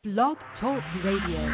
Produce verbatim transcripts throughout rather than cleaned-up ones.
Blog Talk Radio.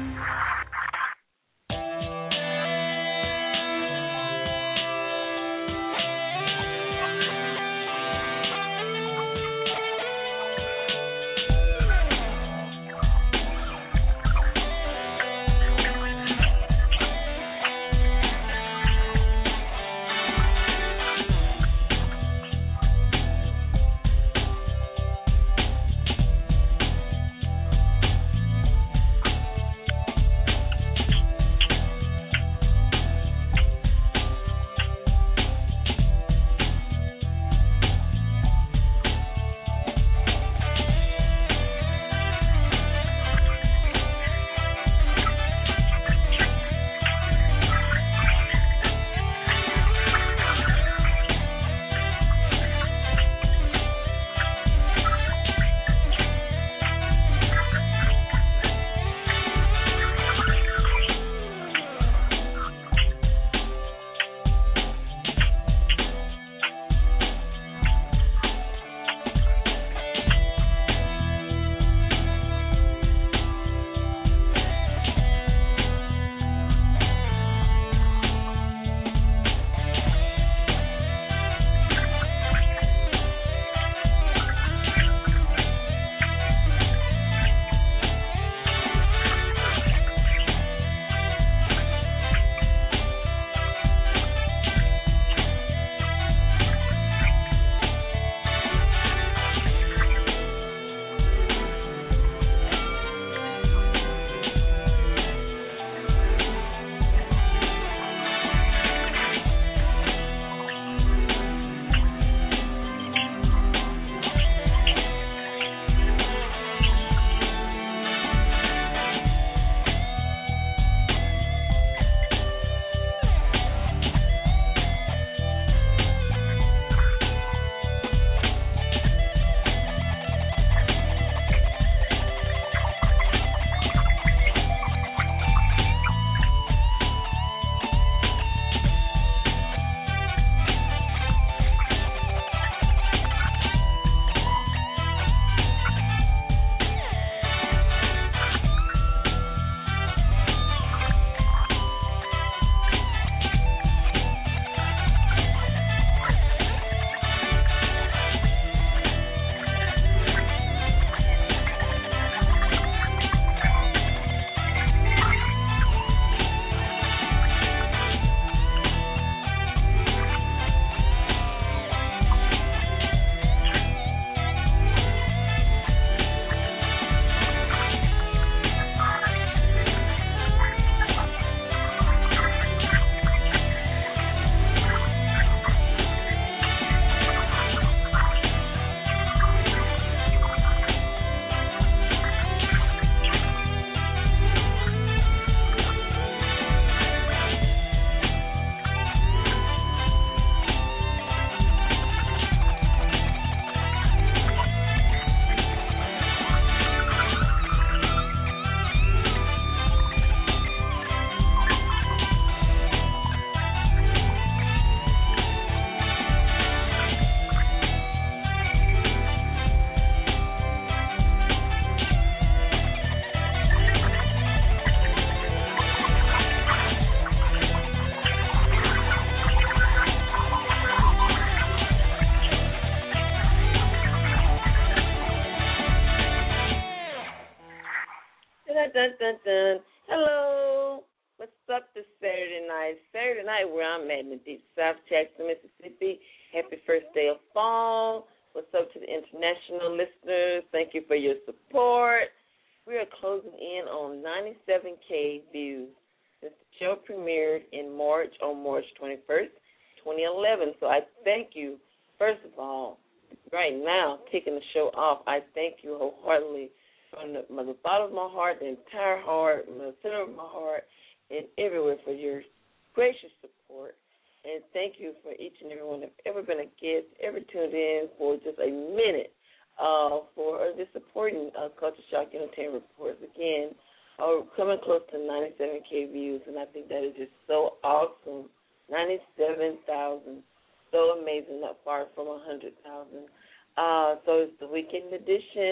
Dun, dun, dun. Hello. What's up this Saturday night? Saturday night where I'm at in the deep South, Jackson, Mississippi. Happy first day of fall. What's up to the international listeners? Thank you for your support. We are closing in on ninety-seven K views since the show premiered in March, on March twenty-first, twenty eleven. So I thank you, first of all, right now, kicking the show off. I thank you wholeheartedly from the, from the bottom of my heart, the entire heart, from the center of my heart, and everywhere for your gracious support. And thank you for each and every one that's ever been a guest, ever tuned in for just a minute, uh, for just supporting uh, Culture Shock Entertainment Reports. Again, uh, coming close to ninety-seven K views, and I think that is just so awesome. ninety-seven thousand, so amazing, not far from one hundred thousand. Uh, so it's the weekend edition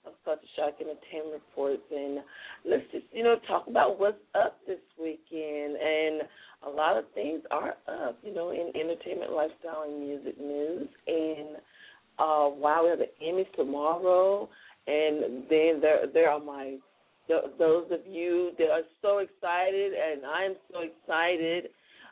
of Culture Shock Entertainment Reports. And let's just, you know, talk about what's up this weekend. And a lot of things are up, you know, in entertainment, lifestyle, and music news. And uh, wow, we have the Emmys tomorrow. And then there, there are my those of you that are so excited, and I'm so excited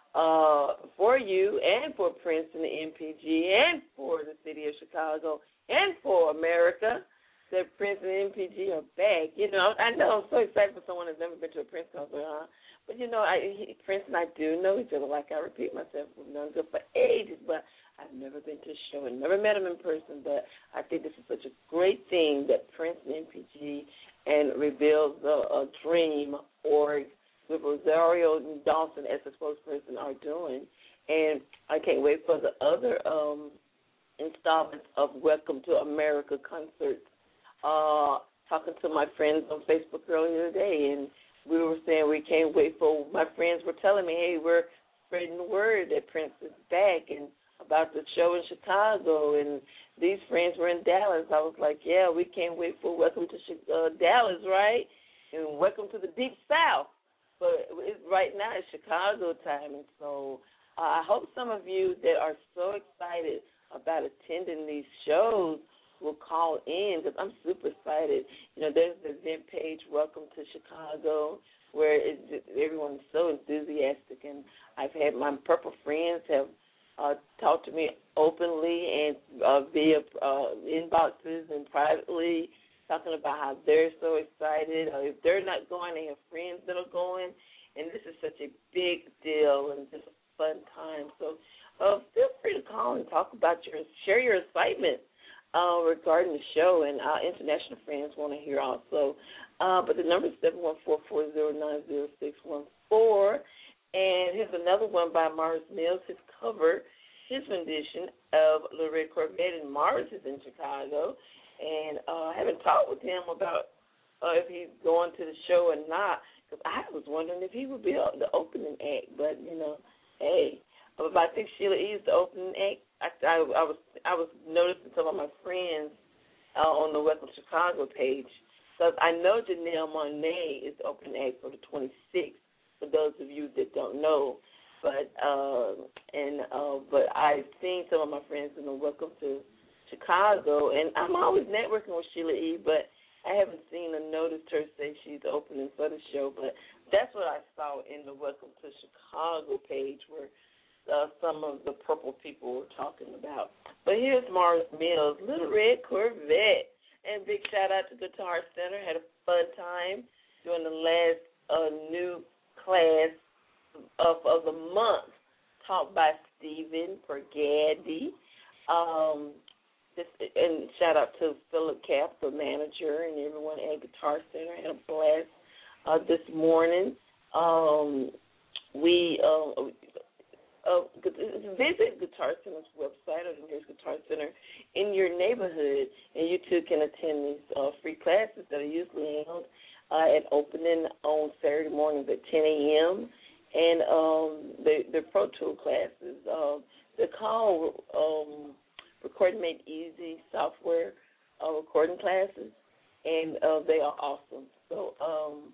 uh, for you and for Prince and the M P G and for the city of Chicago and for America that Prince and the M P G are back. You know, I know I'm so excited for someone that's never been to a Prince concert, huh? But, you know, I, he, Prince and I do know each other. Like I repeat myself, we've known each other for ages, but I've never been to a show and never met him in person. But I think this is such a great thing that Prince and M P G and Reveals a, a Dream org with Rosario Dawson as the spokesperson are doing. And I can't wait for the other um, installments of Welcome to America concerts. Uh, talking to my friends on Facebook earlier today, and we were saying we can't wait for, my friends were telling me, hey, we're spreading the word that Prince is back and about the show in Chicago, and these friends were in Dallas. I was like, yeah, we can't wait for Welcome to uh, Dallas, right? And Welcome to the Deep South. But it's, right now it's Chicago time, and so uh, I hope some of you that are so excited about attending these shows will call in, because I'm super excited. You know, there's the event page, Welcome to Chicago, where it's just, everyone's so enthusiastic, and I've had my Purple friends have Uh, talk to me openly and uh, via uh, inboxes and privately, talking about how they're so excited. Uh, if they're not going, they have friends that are going, and this is such a big deal and just a fun time. So uh, feel free to call and talk about your, share your excitement uh, regarding the show, and our international friends want to hear also. Uh, but the number is seven one four, four zero nine, zero six one four. And here's another one by Morris Mills, his cover, his rendition of Little Red Corvette, and Morris is in Chicago. And uh, I haven't talked with him about uh, if he's going to the show or not, because I was wondering if he would be the opening act. But, you know, hey, but I think Sheila E. is the opening act. I, I, I was I was noticing some of my friends uh, on the Welcome Chicago page. So I know Janelle Monáe is the opening act for the twenty-sixth. For those of you that don't know, but uh, and uh, but I've seen some of my friends in the Welcome to Chicago, and I'm always networking with Sheila E., but I haven't seen or noticed her say she's opening for the show. But that's what I saw in the Welcome to Chicago page, where uh, some of the Purple people were talking about. But here's Morris Mills, Little Red Corvette, and big shout out to Guitar Center. Had a fun time during the last uh, new class of, of the month, taught by Stephen Pergadi. Um, this, and shout out to Philip Cap, the manager, and everyone at Guitar Center. Had a blast uh, this morning. Um, we uh, uh, visit Guitar Center's website, or there's Guitar Center in your neighborhood, and you too can attend these uh, free classes that are usually held Uh, at opening on Saturday mornings at ten a.m. And um, the the Pro Tool classes, uh, they're called um, Recording Made Easy software uh, recording classes, and uh, they are awesome. So um,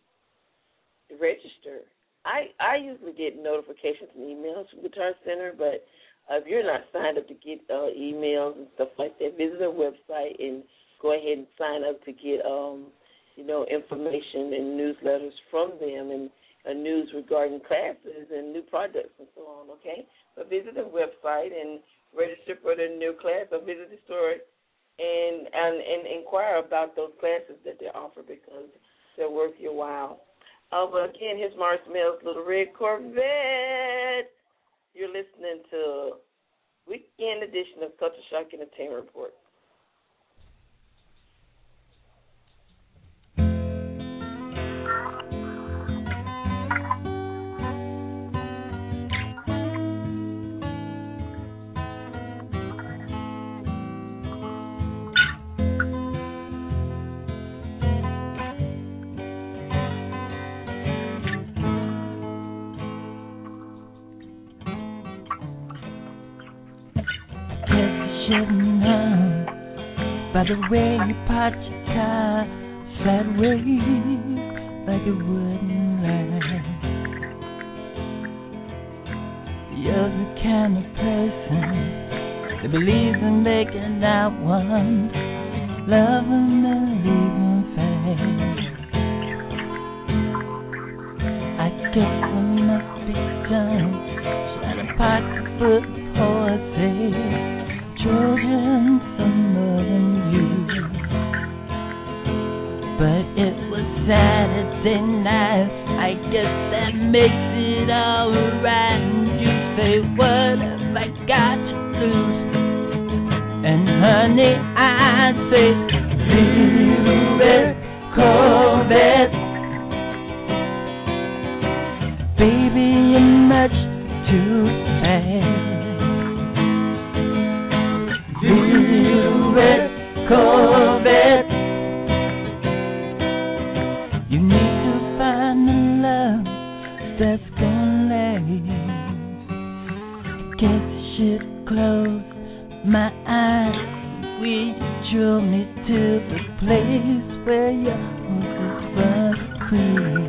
register. I, I usually get notifications and emails from Guitar Center, but uh, if you're not signed up to get uh, emails and stuff like that, visit their website and go ahead and sign up to get um, you know, information and newsletters from them, and uh, news regarding classes and new projects and so on, okay? But visit the website and register for the new class, or visit the store and, and, and inquire about those classes that they offer, because they're worth your while. Uh, but again, here's Morris Mills, Little Red Corvette. You're listening to Weekend Edition of Culture Shock Entertainment Report. Shouldn't have by the way you parked your car sideways like it wouldn't last. You're the kind of person that believes in making out one, love them and leave them fast. I guess I must be done trying to pocket full of horses, children some more than you. But it was Saturday night, I guess that makes it alright. And you say, what have I got to lose? And honey, I say, little red Corvette, baby, you're much too fast. Little red Corvette, you need to find the love that's gonna last. Guess I should close my eyes. Will you draw me to the place where your horses run free?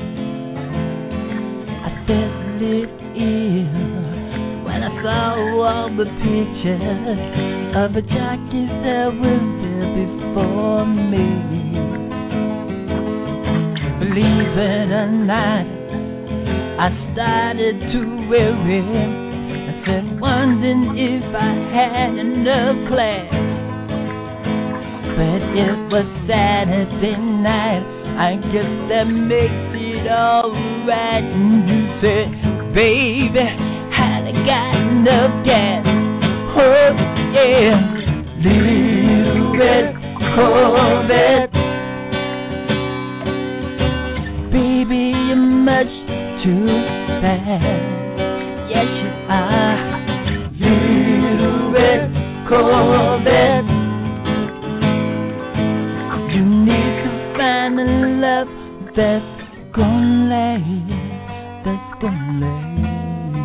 I felt a little ill when I saw all the pictures of the jockeys that were there before me. Believe it or not, I started to worry. I said, wondering if I had enough class. But it was Saturday night, I guess that makes it alright. And you said, baby, had I got enough gas? Oh yeah, little red Corvette, baby, you're much too fast. Yes, you are, little red Corvette. You need to find a love that's gonna last, that's gonna last.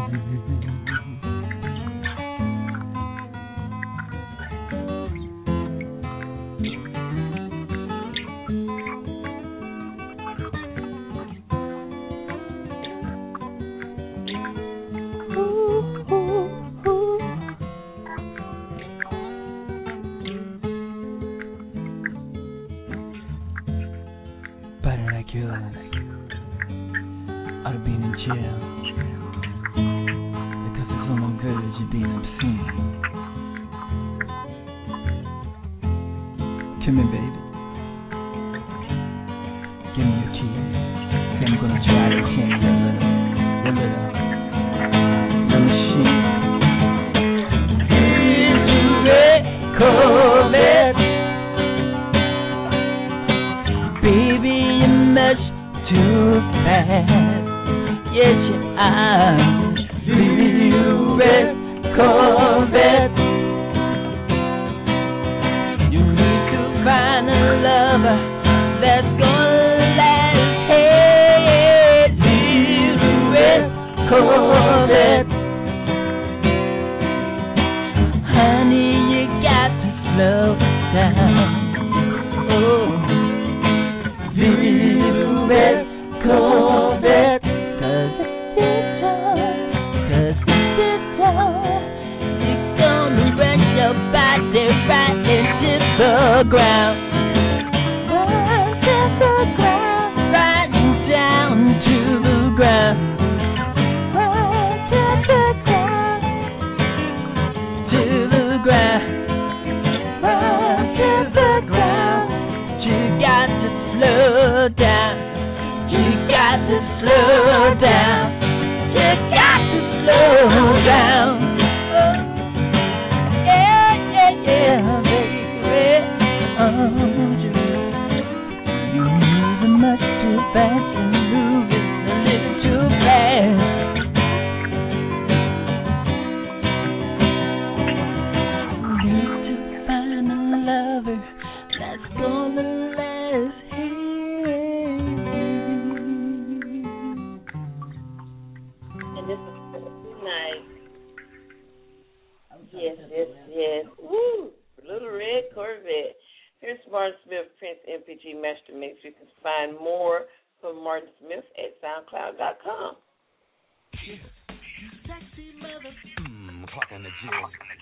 Out of being in jail because it's on the verge of being obscene. Come here, baby. Give me your keys. I'm gonna try to change your little, your little, little machine. Little red Corvette, baby, you're much too fast. Yes, you are, little red Corvette. You need to find a lover that's gonna last. Hey, little red Corvette, honey, you got to slow down. Oh, little red Corvette. Right into the ground, right to the ground, right down to the ground, right to the ground, to the ground, right to the ground. You got to slow down, you got to slow down, you got to slow down. Yeah, baby, oh, you're moving much too fast, you're moving a little too fast. You need to find a lover that's gonna last. And this is nice. Yes, yes, yes. Woo! Little red Corvette. G Master Mix. You can find more from Martin Smith at soundcloud dot com. Sexy mother. Mmm, clocking the jig.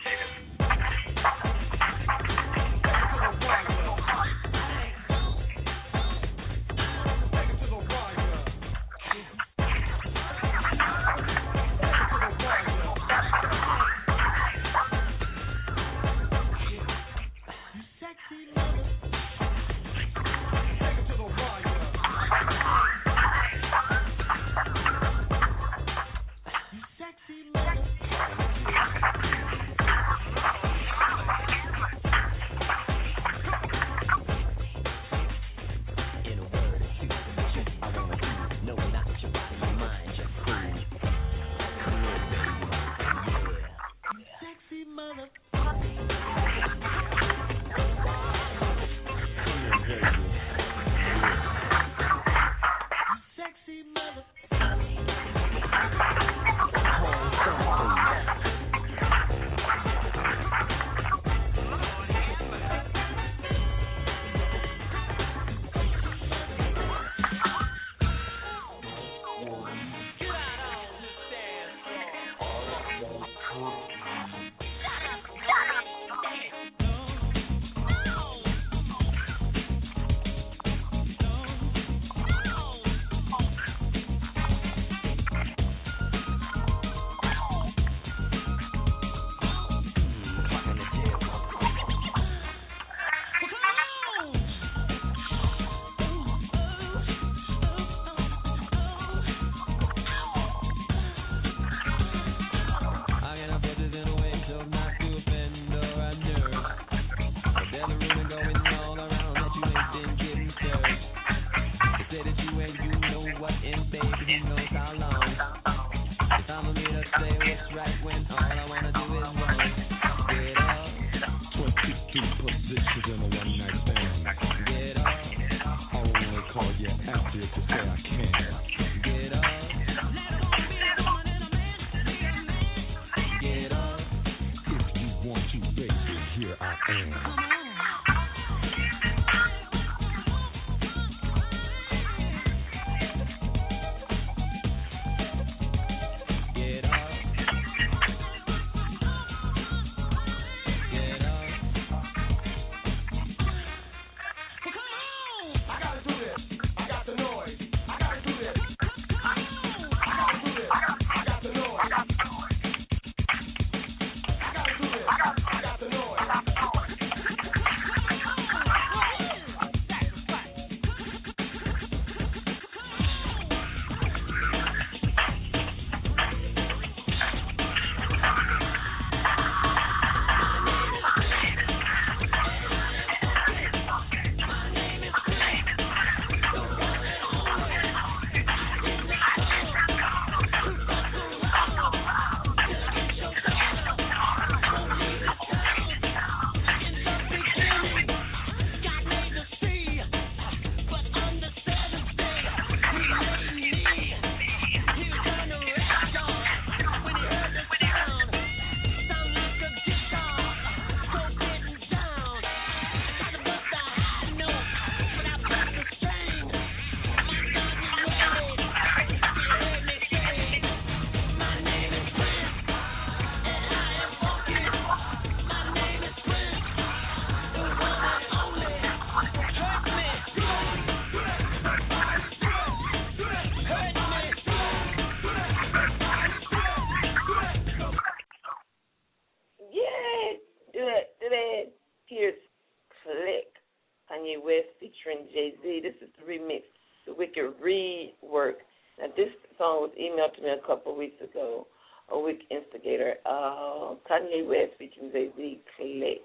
featuring Jay-Z. This is the remix, the Wicked Rework. Now, this song was emailed to me a couple of weeks ago. A Wicked Instigator. Uh, Kanye West featuring Jay-Z, Click.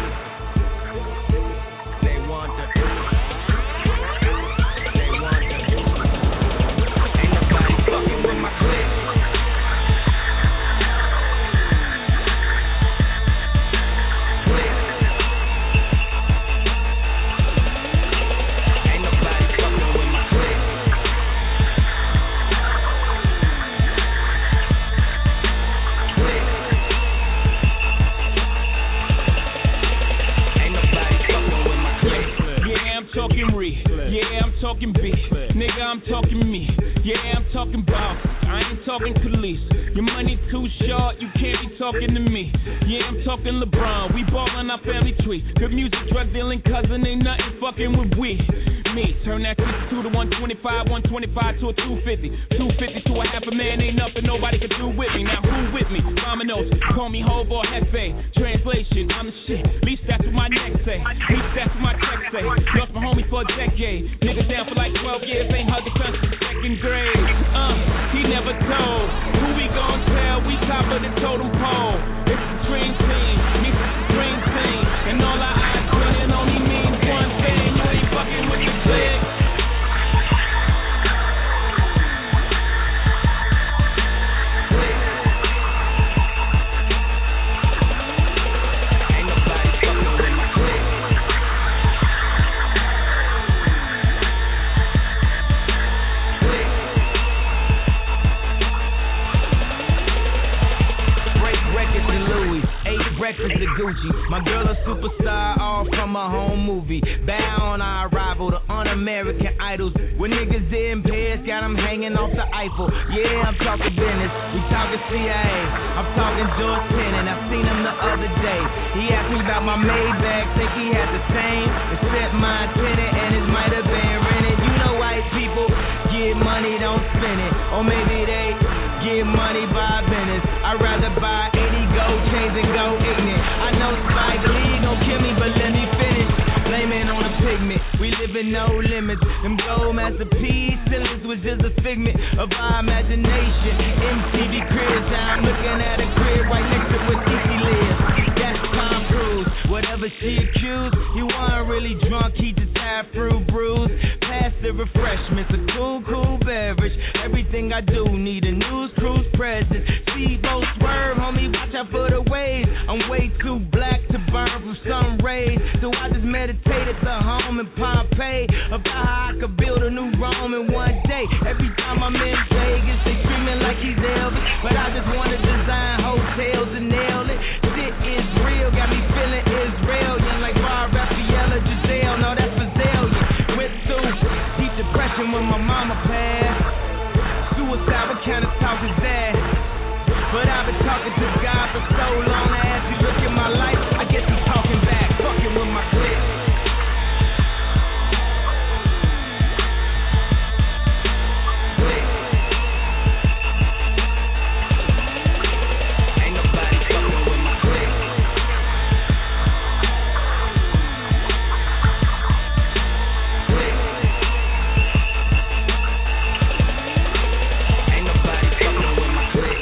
They want to me. Yeah, I'm talking about, I ain't talking police. Your money too short, you can't be talking to me. Yeah, I'm talking LeBron, we ballin' our family tree. Good music, drug dealing cousin, ain't nothing fucking with we. Me, turn that sixty-two to one twenty-five, one twenty-five to a two fifty. two fifty to a half a man, ain't nothing nobody can do with me. Now who with me? Dominoes, call me Hov or Hefe. Translation, I'm the shit, at least that's what my neck say. At least that's what my check say. Lost my homie for a decade. Niggas down for like twelve years, ain't hugged since the second grade. Uh, he never told. Who we gon' tell? We top of the totem pole. It's the dream team, meets the dream team. And all our eyes winning only means one thing. You ain't fucking with the clique. Breakfast at Gucci, my girl a superstar, all from a home movie. Bow on our arrival, the un-American idols. When niggas in Paris, got them hanging off the Eiffel. Yeah, I'm talking business, we talking C I A. I'm talking George Tenet, I seen him the other day. He asked me about my Maybach, think he had the same, except my tenant and it might have been rented. You know white people get money, don't spend it. Or maybe they get money by business. I'd rather buy eighty gold chains and go ignorant. I know Spike Lee gon' kill me, but let me finish. Blaming on a pigment, we live in no limits. Them gold masterpiece ceilings was just a figment of our imagination. M T V cribs, now I'm looking at a crib right next to where Kiki lives. That's Tom Cruise, whatever she accused. He wasn't really drunk, he just had fruit brews. Pass the refreshments, a cool, cool beverage. Everything I do need a news cruise presence. Speedboat swerve, homie, watch out for the waves. I'm way too black to burn from sun rays, so I just meditate at the home in Pompeii about how I could build a new Rome in one day. Every time I'm in Vegas, they screaming like he's Elvis, but I just wanna design hotels and nail it. Shit is real, got me feeling Israelian, like Bar Raffaella, Giselle, no that's Brazilian. Went through deep depression when my mama passed. Suicide, what kind of talk is that? But I've been talking to God for so long, I ask you look at my life, I guess he's talking back, fucking with my clique. Ain't nobody fucking with my clique. Ain't nobody fucking with my clique.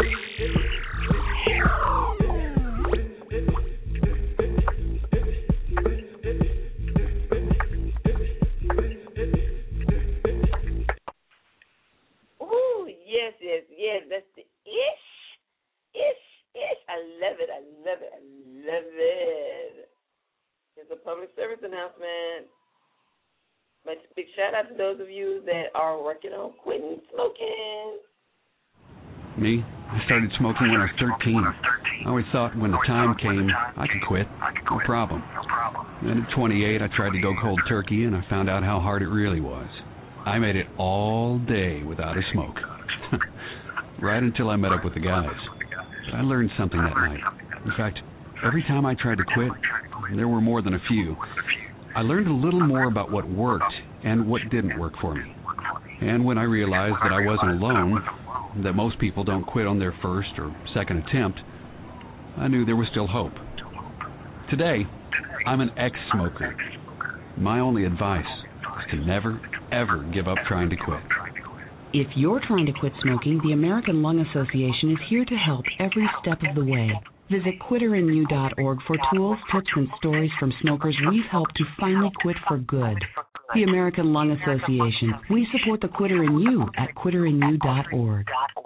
Ooh, yes, yes, yes. That's the ish. Ish, ish. I love it. I love it. I love it. It's a public service announcement. But big shout out to those of you that are working on quitting smoking. Me? I started smoking when I was thirteen. I always thought when the time came, I could quit. No problem. Then at twenty-eight, I tried to go cold turkey, and I found out how hard it really was. I made it all day without a smoke. Right until I met up with the guys. But I learned something that night. In fact, every time I tried to quit, there were more than a few, I learned a little more about what worked and what didn't work for me. And when I realized that I wasn't alone, that most people don't quit on their first or second attempt, I knew there was still hope. Today, I'm an ex-smoker. My only advice is to never, ever give up trying to quit. If you're trying to quit smoking, the American Lung Association is here to help every step of the way. Visit quitter in you dot org for tools, tips, and stories from smokers we've helped to finally quit for good. The American Lung Association. We support the Quitter in You at quitter in you dot org.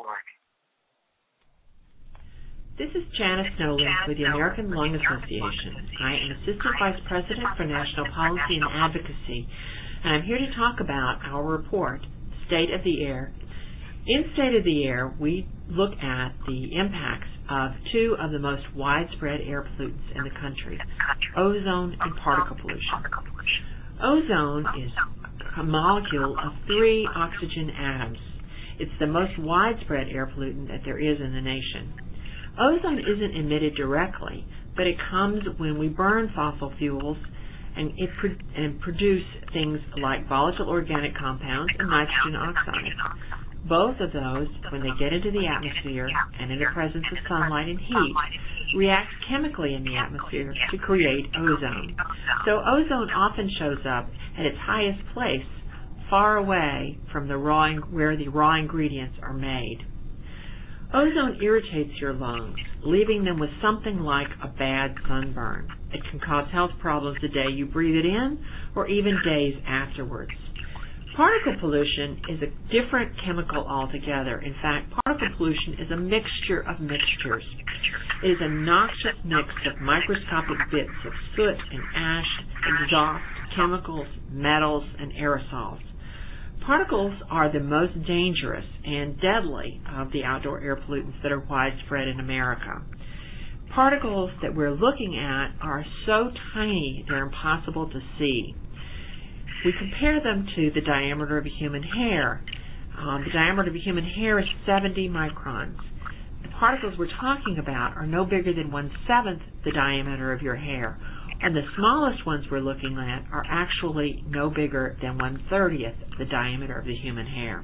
This is Janice Nolan with the American Lung Association. I am Assistant Vice President for National Policy and Advocacy, and I'm here to talk about our report, State of the Air. In State of the Air, we look at the impacts of two of the most widespread air pollutants in the country, ozone and particle pollution. Ozone is molecule of three oxygen atoms. It's the most widespread air pollutant that there is in the nation. Ozone isn't emitted directly, but it comes when we burn fossil fuels and it pro- and produce things like volatile organic compounds and nitrogen oxides. Both of those, when they get into the atmosphere and in the presence of sunlight and heat, react chemically in the atmosphere to create ozone. So ozone often shows up at its highest place, far away from the raw in- where the raw ingredients are made. Ozone irritates your lungs, leaving them with something like a bad sunburn. It can cause health problems the day you breathe it in or even days afterwards. Particle pollution is a different chemical altogether. In fact, particle pollution is a mixture of mixtures. It is a noxious mix of microscopic bits of soot and ash, exhaust, chemicals, metals, and aerosols. Particles are the most dangerous and deadly of the outdoor air pollutants that are widespread in America. Particles that we're looking at are so tiny they're impossible to see. We compare them to the diameter of a human hair. Um, the diameter of a human hair is seventy microns. The particles we're talking about are no bigger than one-seventh the diameter of your hair, and the smallest ones we're looking at are actually no bigger than one-thirtieth the diameter of the human hair.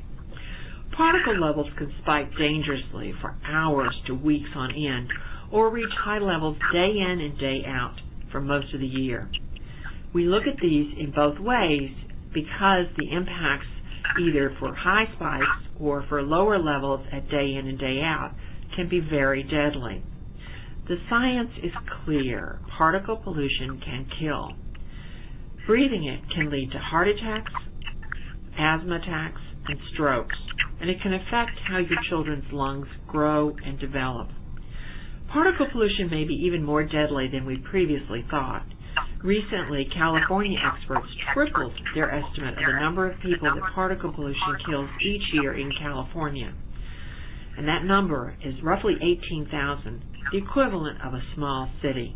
Particle levels can spike dangerously for hours to weeks on end, or reach high levels day in and day out for most of the year. We look at these in both ways because the impacts either for high spikes or for lower levels at day in and day out can be very deadly. The science is clear. Particle pollution can kill. Breathing it can lead to heart attacks, asthma attacks, and strokes, and it can affect how your children's lungs grow and develop. Particle pollution may be even more deadly than we previously thought. Recently, California experts tripled their estimate of the number of people that particle pollution kills each year in California. And that number is roughly eighteen thousand, the equivalent of a small city.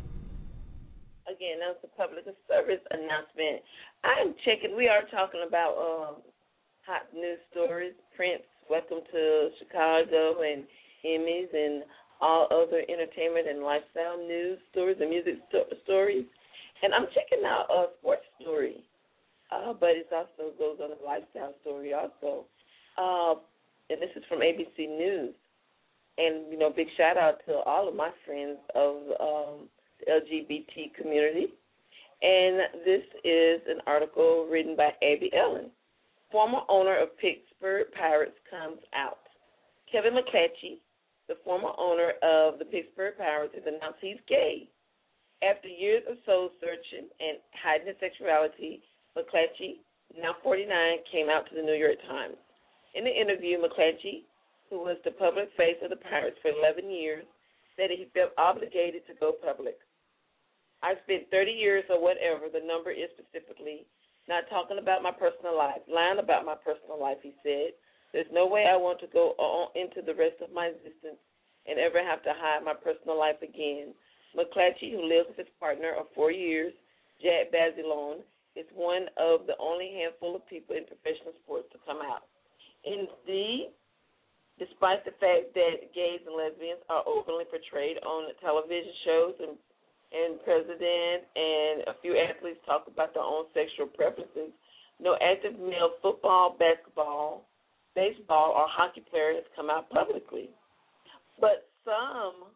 Again, that's a public service announcement. I'm checking, we are talking about um, hot news stories, Prince, welcome to Chicago, and Emmys, and all other entertainment and lifestyle news stories and music sto- stories. And I'm checking out a sports story, uh, but it also goes on a lifestyle story also. Uh, and this is from A B C News. And, you know, big shout out to all of my friends of um, the L G B T community. And this is an article written by Abby Ellen. Former owner of Pittsburgh Pirates comes out. Kevin McClatchy, the former owner of the Pittsburgh Pirates, has announced he's gay. After years of soul searching and hiding his sexuality, McClatchy, now forty-nine, came out to the New York Times. In the interview, McClatchy, who was the public face of the Pirates for eleven years, said he felt obligated to go public. I spent thirty years or whatever the number is specifically, not talking about my personal life, lying about my personal life, he said. There's no way I want to go on into the rest of my existence and ever have to hide my personal life again. McClatchy, who lives with his partner of four years, Jack Basilone, is one of the only handful of people in professional sports to come out. Indeed, despite the fact that gays and lesbians are openly portrayed on television shows and, and president and a few athletes talk about their own sexual preferences, no active male football, basketball, baseball, or hockey player has come out publicly. But some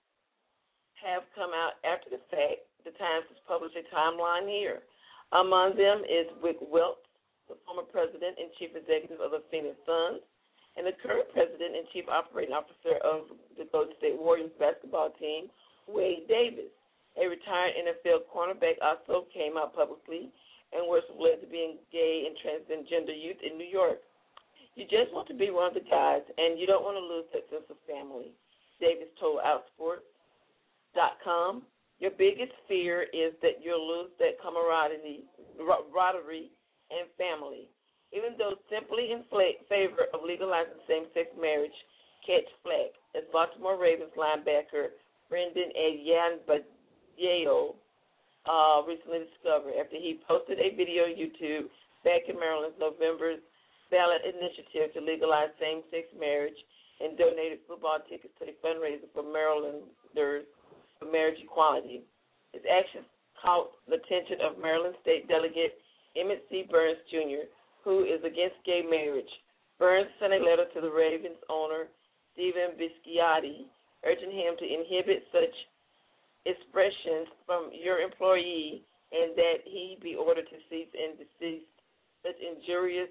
have come out after the fact. The Times has published a timeline here. Among them is Rick Welts, the former president and chief executive of the Phoenix Suns, and the current president and chief operating officer of the Golden State Warriors basketball team, Wade Davis. A retired N F L cornerback also came out publicly and works with lesbian, gay, and transgender youth in New York. You just want to be one of the guys, and you don't want to lose that sense of family, Davis told Outsports dot com. Your biggest fear is that you'll lose that camaraderie and family. Even though simply in favor of legalizing same-sex marriage catch flack, as Baltimore Ravens linebacker Brendan Ayanbadejo uh, recently discovered after he posted a video on YouTube back in Maryland's November ballot initiative to legalize same-sex marriage and donated football tickets to the fundraiser for Marylanders for marriage equality. His actions caught the attention of Maryland State Delegate Emmett C. Burns, Junior, who is against gay marriage. Burns sent a letter to the Ravens owner, Stephen Bisciotti, urging him to inhibit such expressions from your employee and that he be ordered to cease and desist such injurious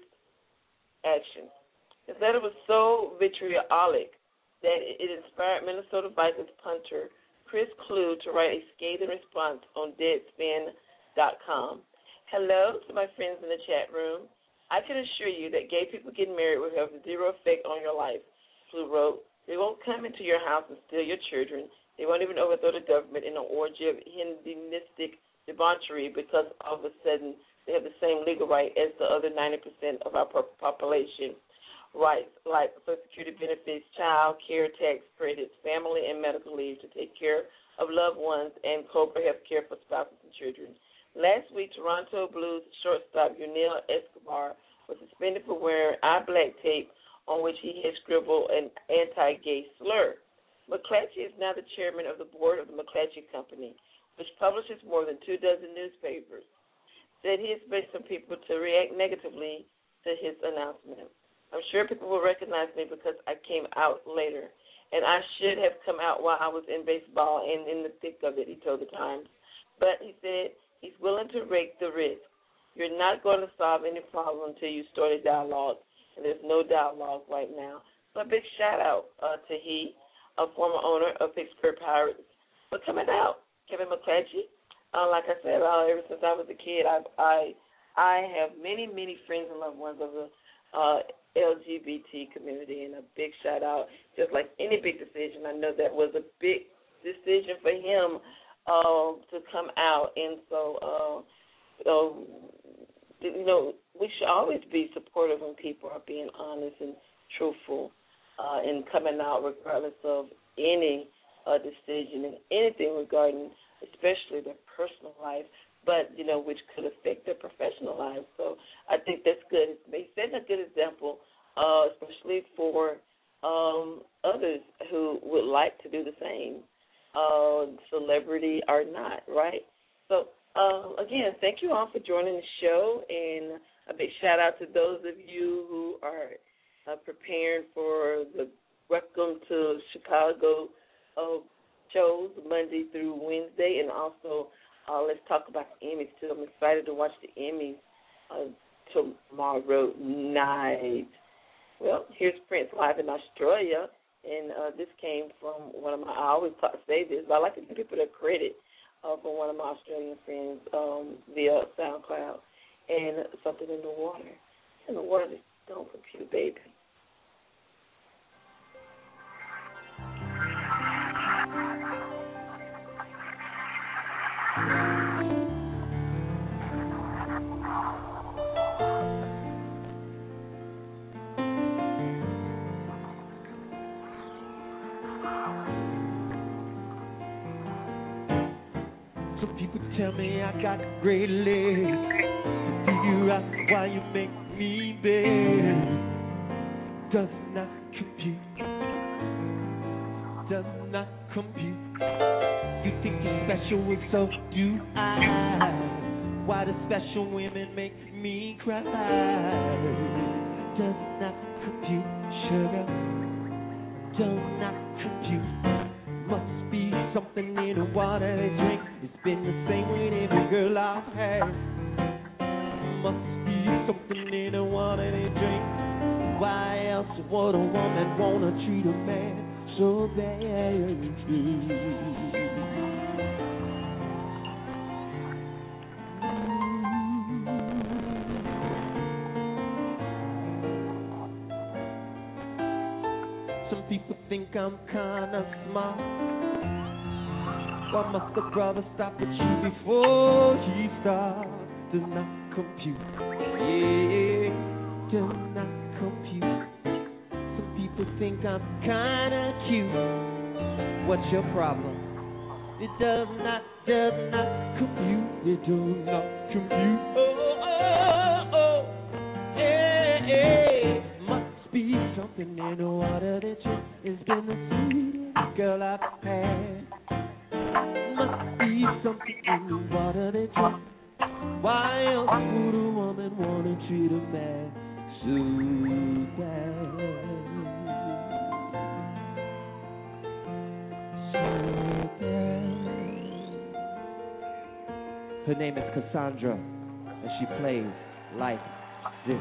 actions. His letter was so vitriolic that it inspired Minnesota Vikings punter Chris Clue to write a scathing response on Deadspin dot com. Hello to my friends in the chat room. I can assure you that gay people getting married will have zero effect on your life, Clue wrote. They won't come into your house and steal your children. They won't even overthrow the government in an orgy of hedonistic debauchery because all of a sudden they have the same legal right as the other ninety percent of our population. Rights like Social Security benefits, child care tax credits, family and medical leave to take care of loved ones, and COBRA health care for spouses and children. Last week, Toronto Blues shortstop Yunel Escobar was suspended for wearing eye black tape on which he had scribbled an anti-gay slur. McClatchy is now the chairman of the board of the McClatchy Company, which publishes more than two dozen newspapers. Said he expects some people to react negatively to his announcement. I'm sure people will recognize me because I came out later, and I should have come out while I was in baseball and in the thick of it, he told the Times. But he said he's willing to take the risk. You're not going to solve any problem until you start a dialogue, and there's no dialogue right now. So a big shout-out uh, to he, a former owner of Pittsburgh Pirates, for coming out. Kevin McClatchy, uh, like I said, uh, ever since I was a kid, I, I I have many, many friends and loved ones of the uh, L G B T community, and a big shout-out. Just like any big decision, I know that was a big decision for him uh, to come out, and so, uh, so, you know, we should always be supportive when people are being honest and truthful uh, and coming out regardless of any uh, decision and anything regarding, especially their personal life, but, you know, which could affect their professional lives. So I think that's good. They set a good example, uh, especially for um, others who would like to do the same, uh, celebrity or not, right? So, uh, again, thank you all for joining the show, and a big shout-out to those of you who are uh, preparing for the Welcome to Chicago uh, shows Monday through Wednesday, and also Uh, let's talk about the Emmys, too. I'm excited to watch the Emmys uh, tomorrow night. Well, here's Prince live in Australia, and uh, this came from one of my, I always talk, say this, but I like to give people the credit uh, from one of my Australian friends um, via SoundCloud, and Something in the Water. In the water, don't compute, baby. Some people tell me I got great legs. Figure out why you make me beg. Does not compute. Does not compute. You think you're special and so do I. Why do special women make me cry? Does not compute, sugar. Does not compute. Must be something in the water they drink. It's been the same with every girl I've had. Must be something in the water they drink. Why else would a woman wanna treat a man so bad? Some people think I'm kinda smart. Why must a brother stop at you before he starts? Does not compute. Yeah, does not compute. Some people think I'm kinda cute. What's your problem? It does not, does not compute. It does not compute. Oh, oh, oh, oh. something in the water they drink. It's been the sweetest girl I've had. Must be something in the water they drink. Why else would a woman wanna treat a man so bad? So bad. Her name is Cassandra, and she plays like this.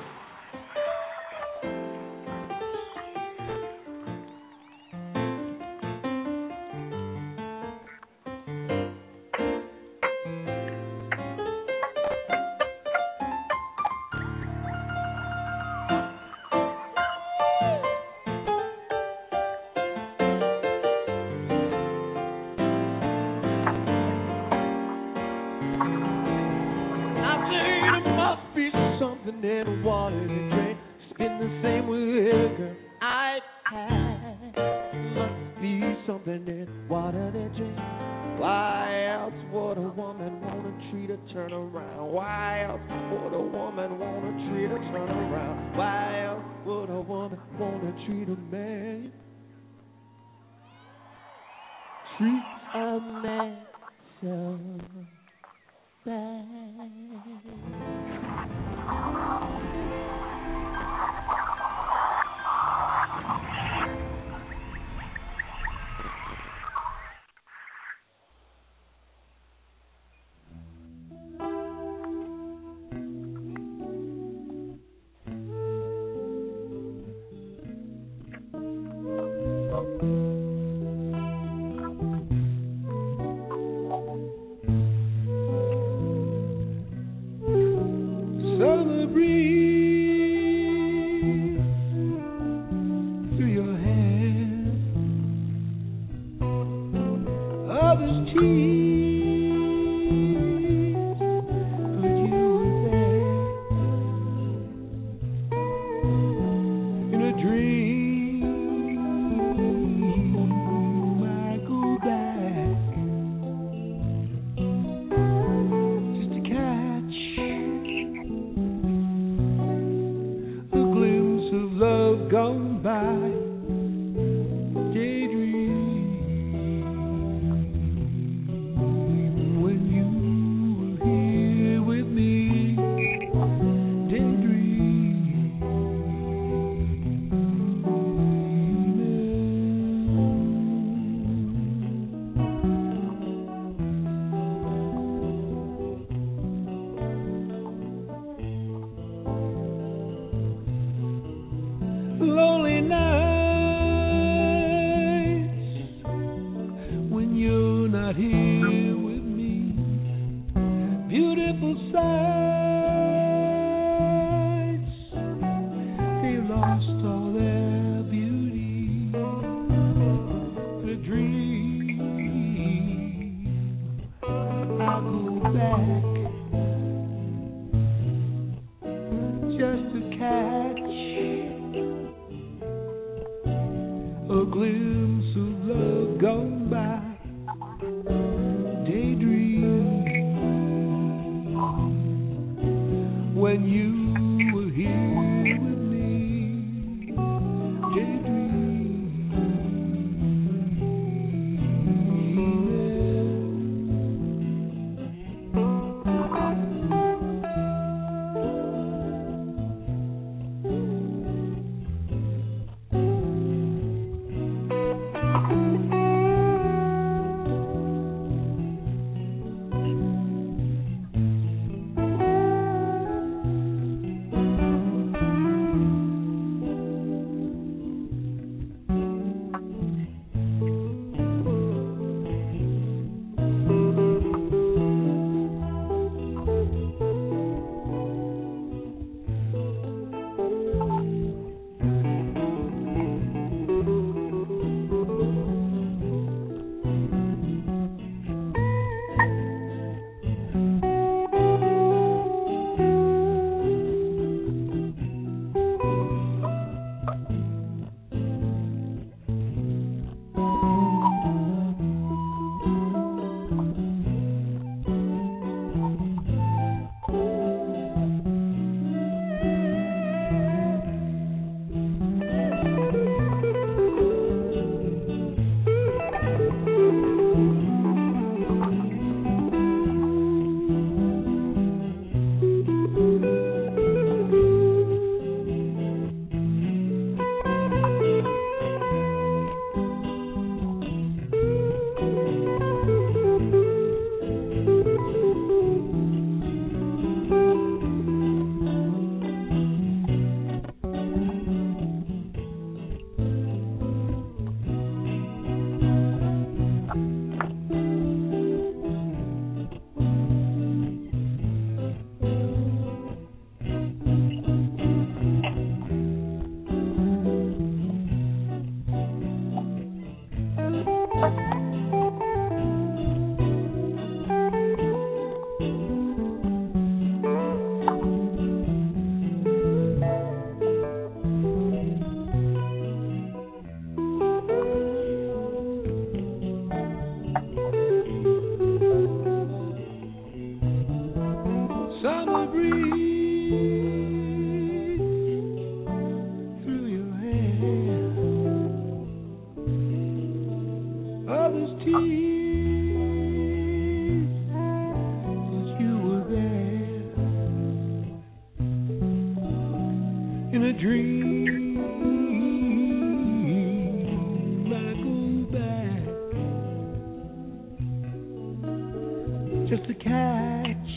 to catch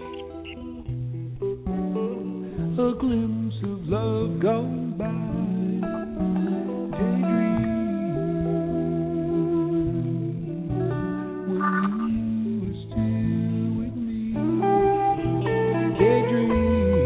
a glimpse of love gone by. Daydream when you were still with me. Daydream.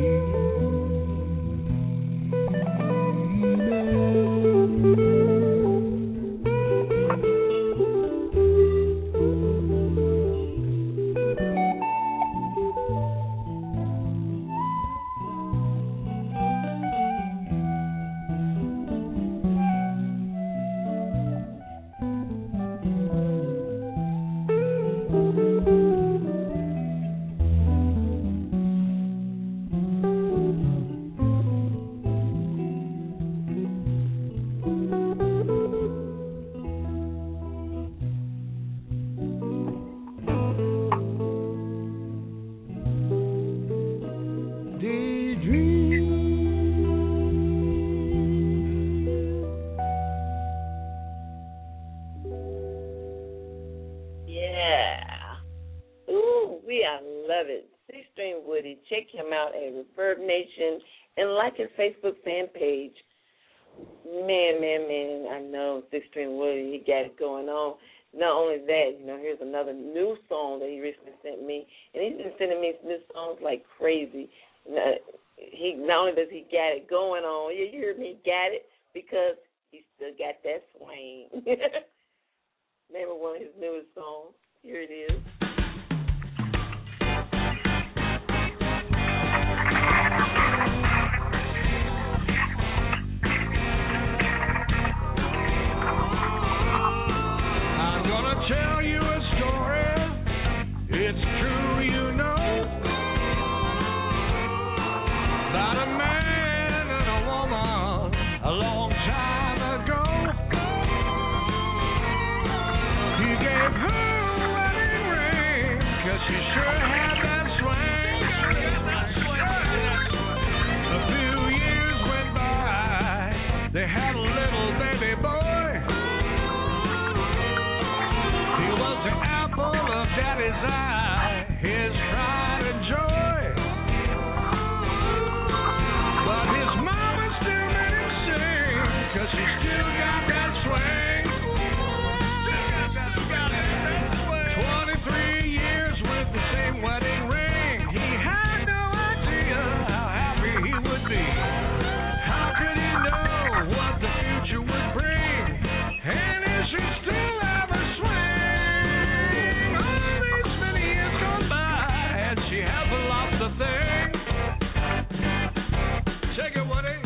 Check him out at Reverb Nation and like his Facebook fan page. Man, man, man, I know Six String Woody, he got it going on. Not only that, you know, here's another new song that he recently sent me, and he's been sending me new songs like crazy. He not only does he got it going on, yeah, you heard me, he got it, because he still got that swing. Name of one of his newest songs. Here it is. Tell you a story, it's true, you know, about a man and a woman a long time ago. He gave her a wedding ring, 'cause she sure had that swing. A few years went by, they had a little baby boy. The apple of daddy's eye, his pride and joy. But his mama still made him sing, 'cause he still got that swing. Still got that, got that swing. Twenty-three years with the same wedding ring. He had no idea how happy he would be. How could he know what the future would bring? And is she still ever swing? The thing. Take it, Woody.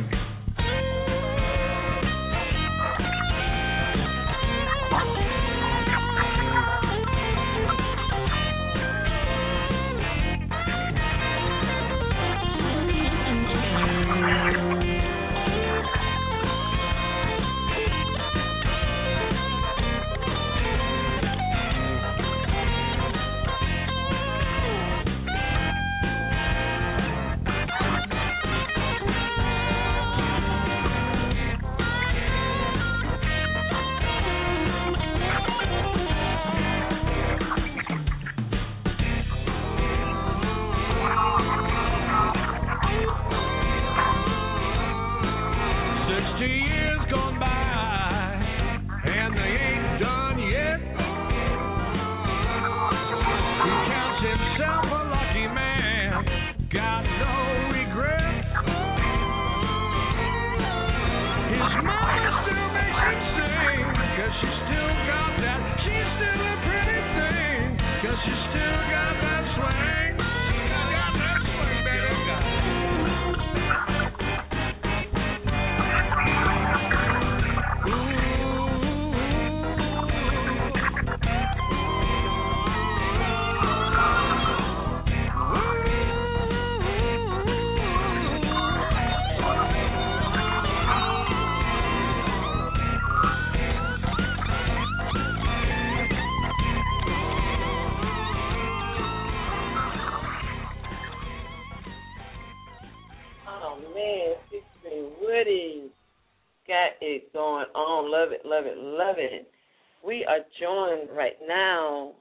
it going on. Love it, love it, love it. We are joined right now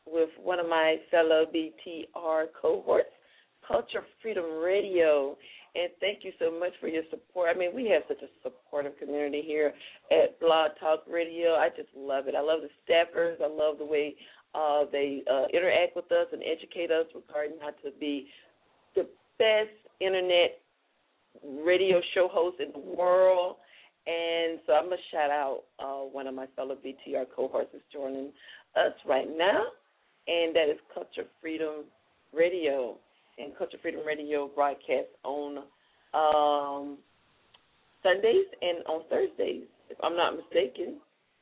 with one of my fellow B T R cohorts, Culture Freedom Radio. And thank you so much for your support. I mean, we have such a supportive community here at Blog Talk Radio. I just love it. I love the staffers. I love the way uh, they uh, interact with us and educate us regarding how to be the best Internet radio show host in the world. And so I'm going to shout out uh, one of my fellow B T R cohorts is joining us right now, and that is Culture Freedom Radio. And Culture Freedom Radio broadcasts on um, Sundays and on Thursdays, if I'm not mistaken.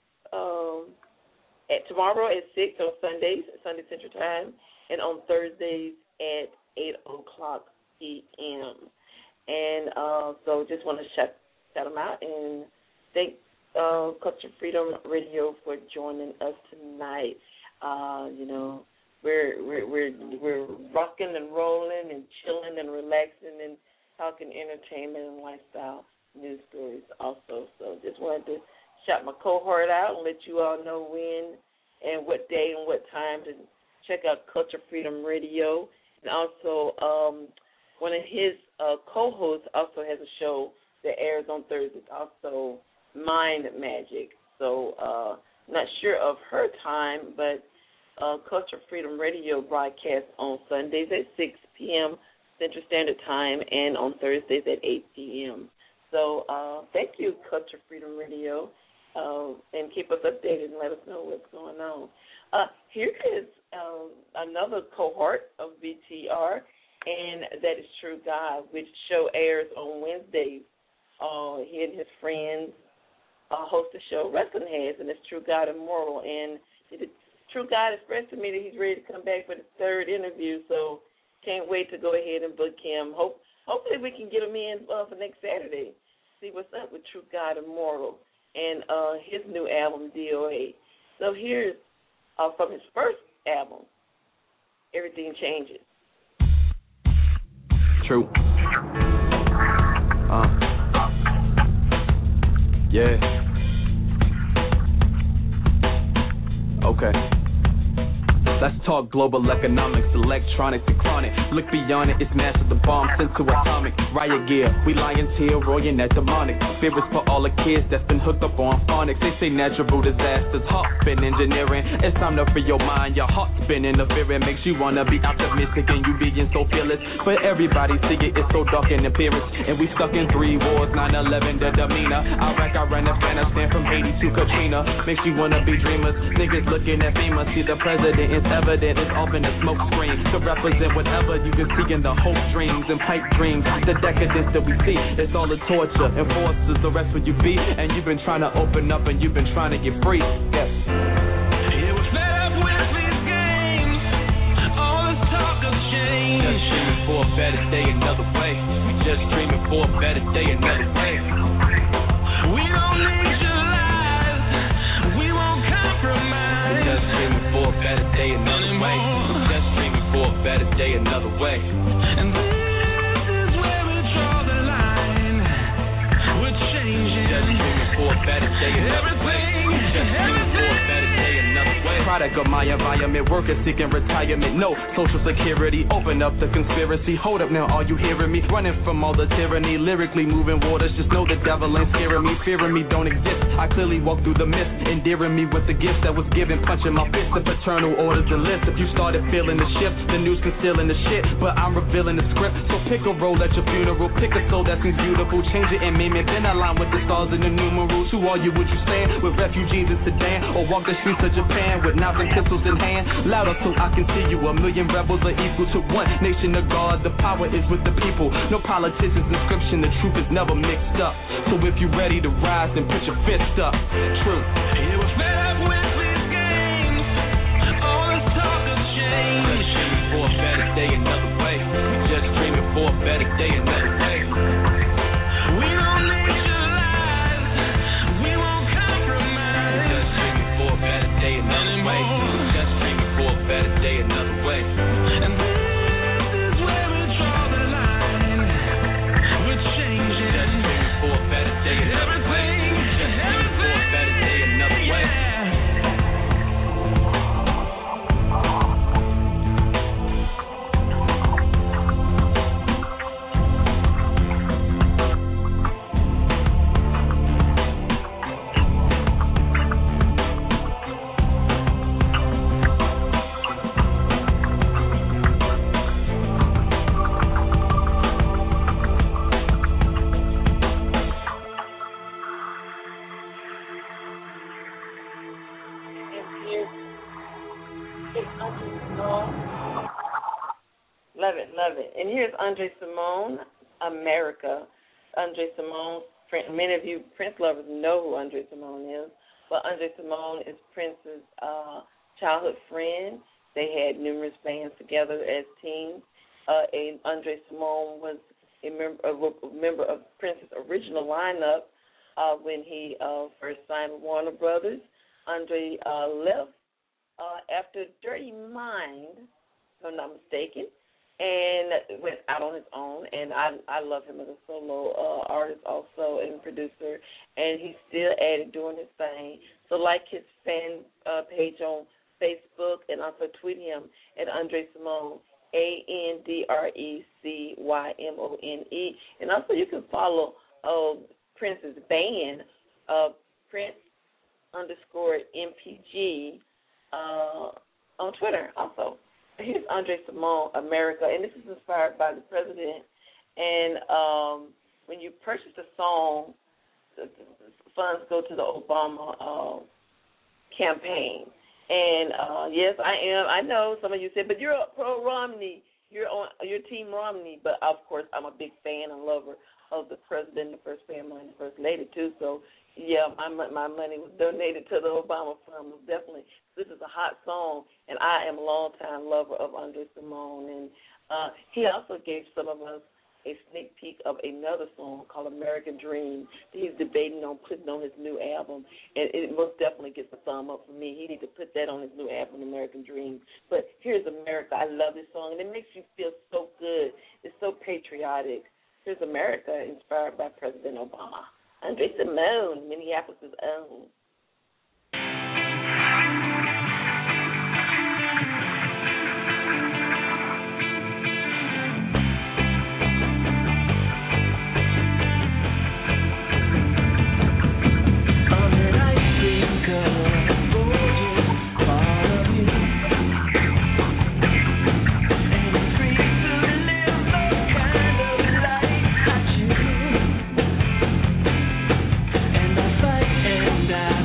Um, at tomorrow at six on Sundays, Sunday Central Time, and on Thursdays at eight o'clock p.m. And uh, so just want to shout, shout them out and thank uh, Culture Freedom Radio for joining us tonight. Uh, you know, We're we're we're we're rocking and rolling and chilling and relaxing and talking entertainment and lifestyle news stories also. So just wanted to shout my cohort out and let you all know when and what day and what time to check out Culture Freedom Radio. And also um, one of his uh, co-hosts also has a show that airs on Thursdays, also Mind Magic. So uh, not sure of her time, but Uh, Culture Freedom Radio broadcasts on Sundays at six p.m. Central Standard Time and on Thursdays at eight p.m. So uh, thank you, Culture Freedom Radio, uh, and keep us updated and let us know what's going on. Uh, here is uh, another cohort of B T R, and that is True God, which show airs on Wednesdays. Uh, he and his friends uh, host the show Wrestling Heads, and it's True God Immortal, and it True God expressed to me that he's ready to come back for the third interview, so can't wait to go ahead and book him. Hope, hopefully we can get him in uh, for next Saturday, see what's up with True God Immortal and uh, his new album, D O A. So here's uh, from his first album, Everything Changes. True. Uh. Yeah. Okay. Let's talk global economics, electronics and chronic. Look beyond it, it's master the bomb sent to atomic. Riot gear, we lions here, roaring at demonic. Spirits for all the kids that's been hooked up on phonics. They say natural disasters, heart been engineering. It's time to free your mind, your heart's been interfering. Makes you wanna be optimistic and you being so fearless. But everybody see it, it's so dark in appearance. And we stuck in three wars, nine eleven, the demeanor. Iraq, Iran, Afghanistan, from Haiti to Katrina. Makes you wanna be dreamers. Niggas looking at FEMA, see the president is evident, it's off in a smoke screen to represent whatever you can see in the hope dreams and pipe dreams. The decadence that we see, it's all the torture and forces the rest where you be, and you've been trying to open up and you've been trying to get free. Yes. It was fed up with these games, all this talk of change. Just dreaming for a better day another way. We just dreaming for a better day another way. We don't need your lies, we won't compromise. We're just dreaming for a better day another way. We're just dreaming for a better day another way. And this is where we draw the line. We're changing. Just dreaming for a better day another way. Just dreaming for a better day another way. Product of my environment, workers seeking retirement. No social security, open up the conspiracy. Hold up now, are you hearing me? Running from all the tyranny, lyrically moving waters. Just know the devil ain't scaring me. Fearing me don't exist. I clearly walk through the mist, endearing me with the gifts that was given. Punching my fist, the paternal orders and lists. If you started feeling the shift, the news concealing the shit. But I'm revealing the script, so pick a role at your funeral. Pick a soul that seems beautiful, change it and meme it. Then align with the stars and the numerals. Who are you, would you stand with refugees in Sudan? Or walk the streets of Japan with knives and pistols in hand? Louder so I can see you. A million rebels are equal to one nation of God. The power is with the people. No politician's inscription. The truth is never mixed up. So if you're ready to rise, then put your fist up. True. It was fed up with these games, all this talk of change. Just dreaming for a better day another way. We just dreaming for a better day another way. We don't need your lies, we won't compromise. We're just dreaming for a better day another way. We're just dreaming for a better day another way. And this is where we draw the line. We're changing. Just dreaming for a better day another way. Just dreaming for a better day another way. Love it, love it. And here's Andre Cymone, America. Andre Cymone, many of you Prince lovers know who Andre Cymone is, but Andre Cymone is Prince's uh, childhood friend. They had numerous bands together as teens. Uh, and Andre Cymone was a member, a member of Prince's original lineup uh, when he uh, first signed with Warner Brothers. Andre uh, left uh, after Dirty Mind, if I'm not mistaken, and went out on his own. And I I love him as a solo uh, artist also and producer, and he's still at it doing his thing. So like his fan uh, page on Facebook and also tweet him at Andre Cymone, A N D R E C Y M O N E. And also you can follow uh, Prince's band, uh, Prince underscore M P G uh, on Twitter also. Here's Andre Cymone, America, and this is inspired by the president. And um, when you purchase the song, the funds go to the Obama uh, campaign. And uh, yes, I am. I know some of you said, but you're pro Romney. You're on your team Romney. But of course, I'm a big fan and lover of the president, the first family, and the first lady too. So yeah, my my money was donated to the Obama Fund. Definitely, this is a hot song, and I am a longtime lover of Andre Cymone. And uh, he also gave some of us a sneak peek of another song called American Dream that he's debating on putting on his new album, and it most definitely gets a thumb up for me. He needs to put that on his new album, American Dream. But here's America. I love this song, and it makes you feel so good. It's so patriotic. Here's America, inspired by President Obama. Andre Cymone, Minneapolis' own. And I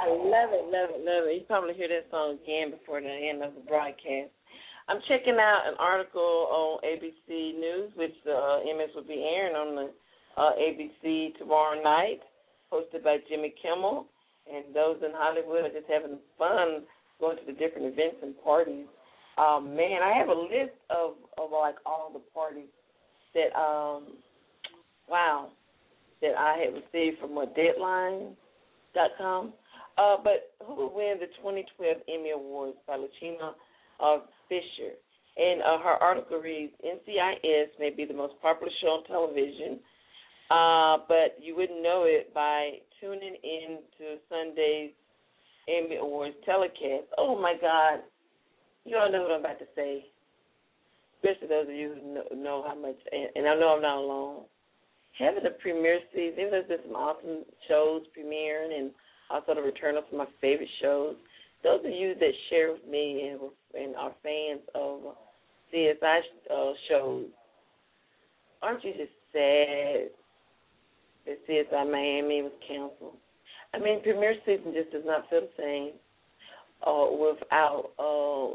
I love it, love it, love it. You probably hear that song again before the end of the broadcast. I'm checking out an article on A B C News, which uh, M S will be airing on the uh, A B C tomorrow night, hosted by Jimmy Kimmel. And those in Hollywood are just having fun going to the different events and parties. Um, man, I have a list of, of like all the parties that, um, wow, that I had received from a Deadline dot com. Uh, but who will win the twenty twelve Emmy Awards by Lachina uh, Fisher? And uh, her article reads, N C I S may be the most popular show on television, uh, but you wouldn't know it by tuning in to Sunday's Emmy Awards telecast. Oh, my God. You all know what I'm about to say, especially those of you who know, know how much, and, and I know I'm not alone. Having a premiere season, even though there's been some awesome shows premiering and also the return of some of my favorite shows, those of you that share with me and, and are fans of C S I uh, shows, aren't you just sad that C S I Miami was canceled? I mean, premiere season just does not feel the same uh, without uh,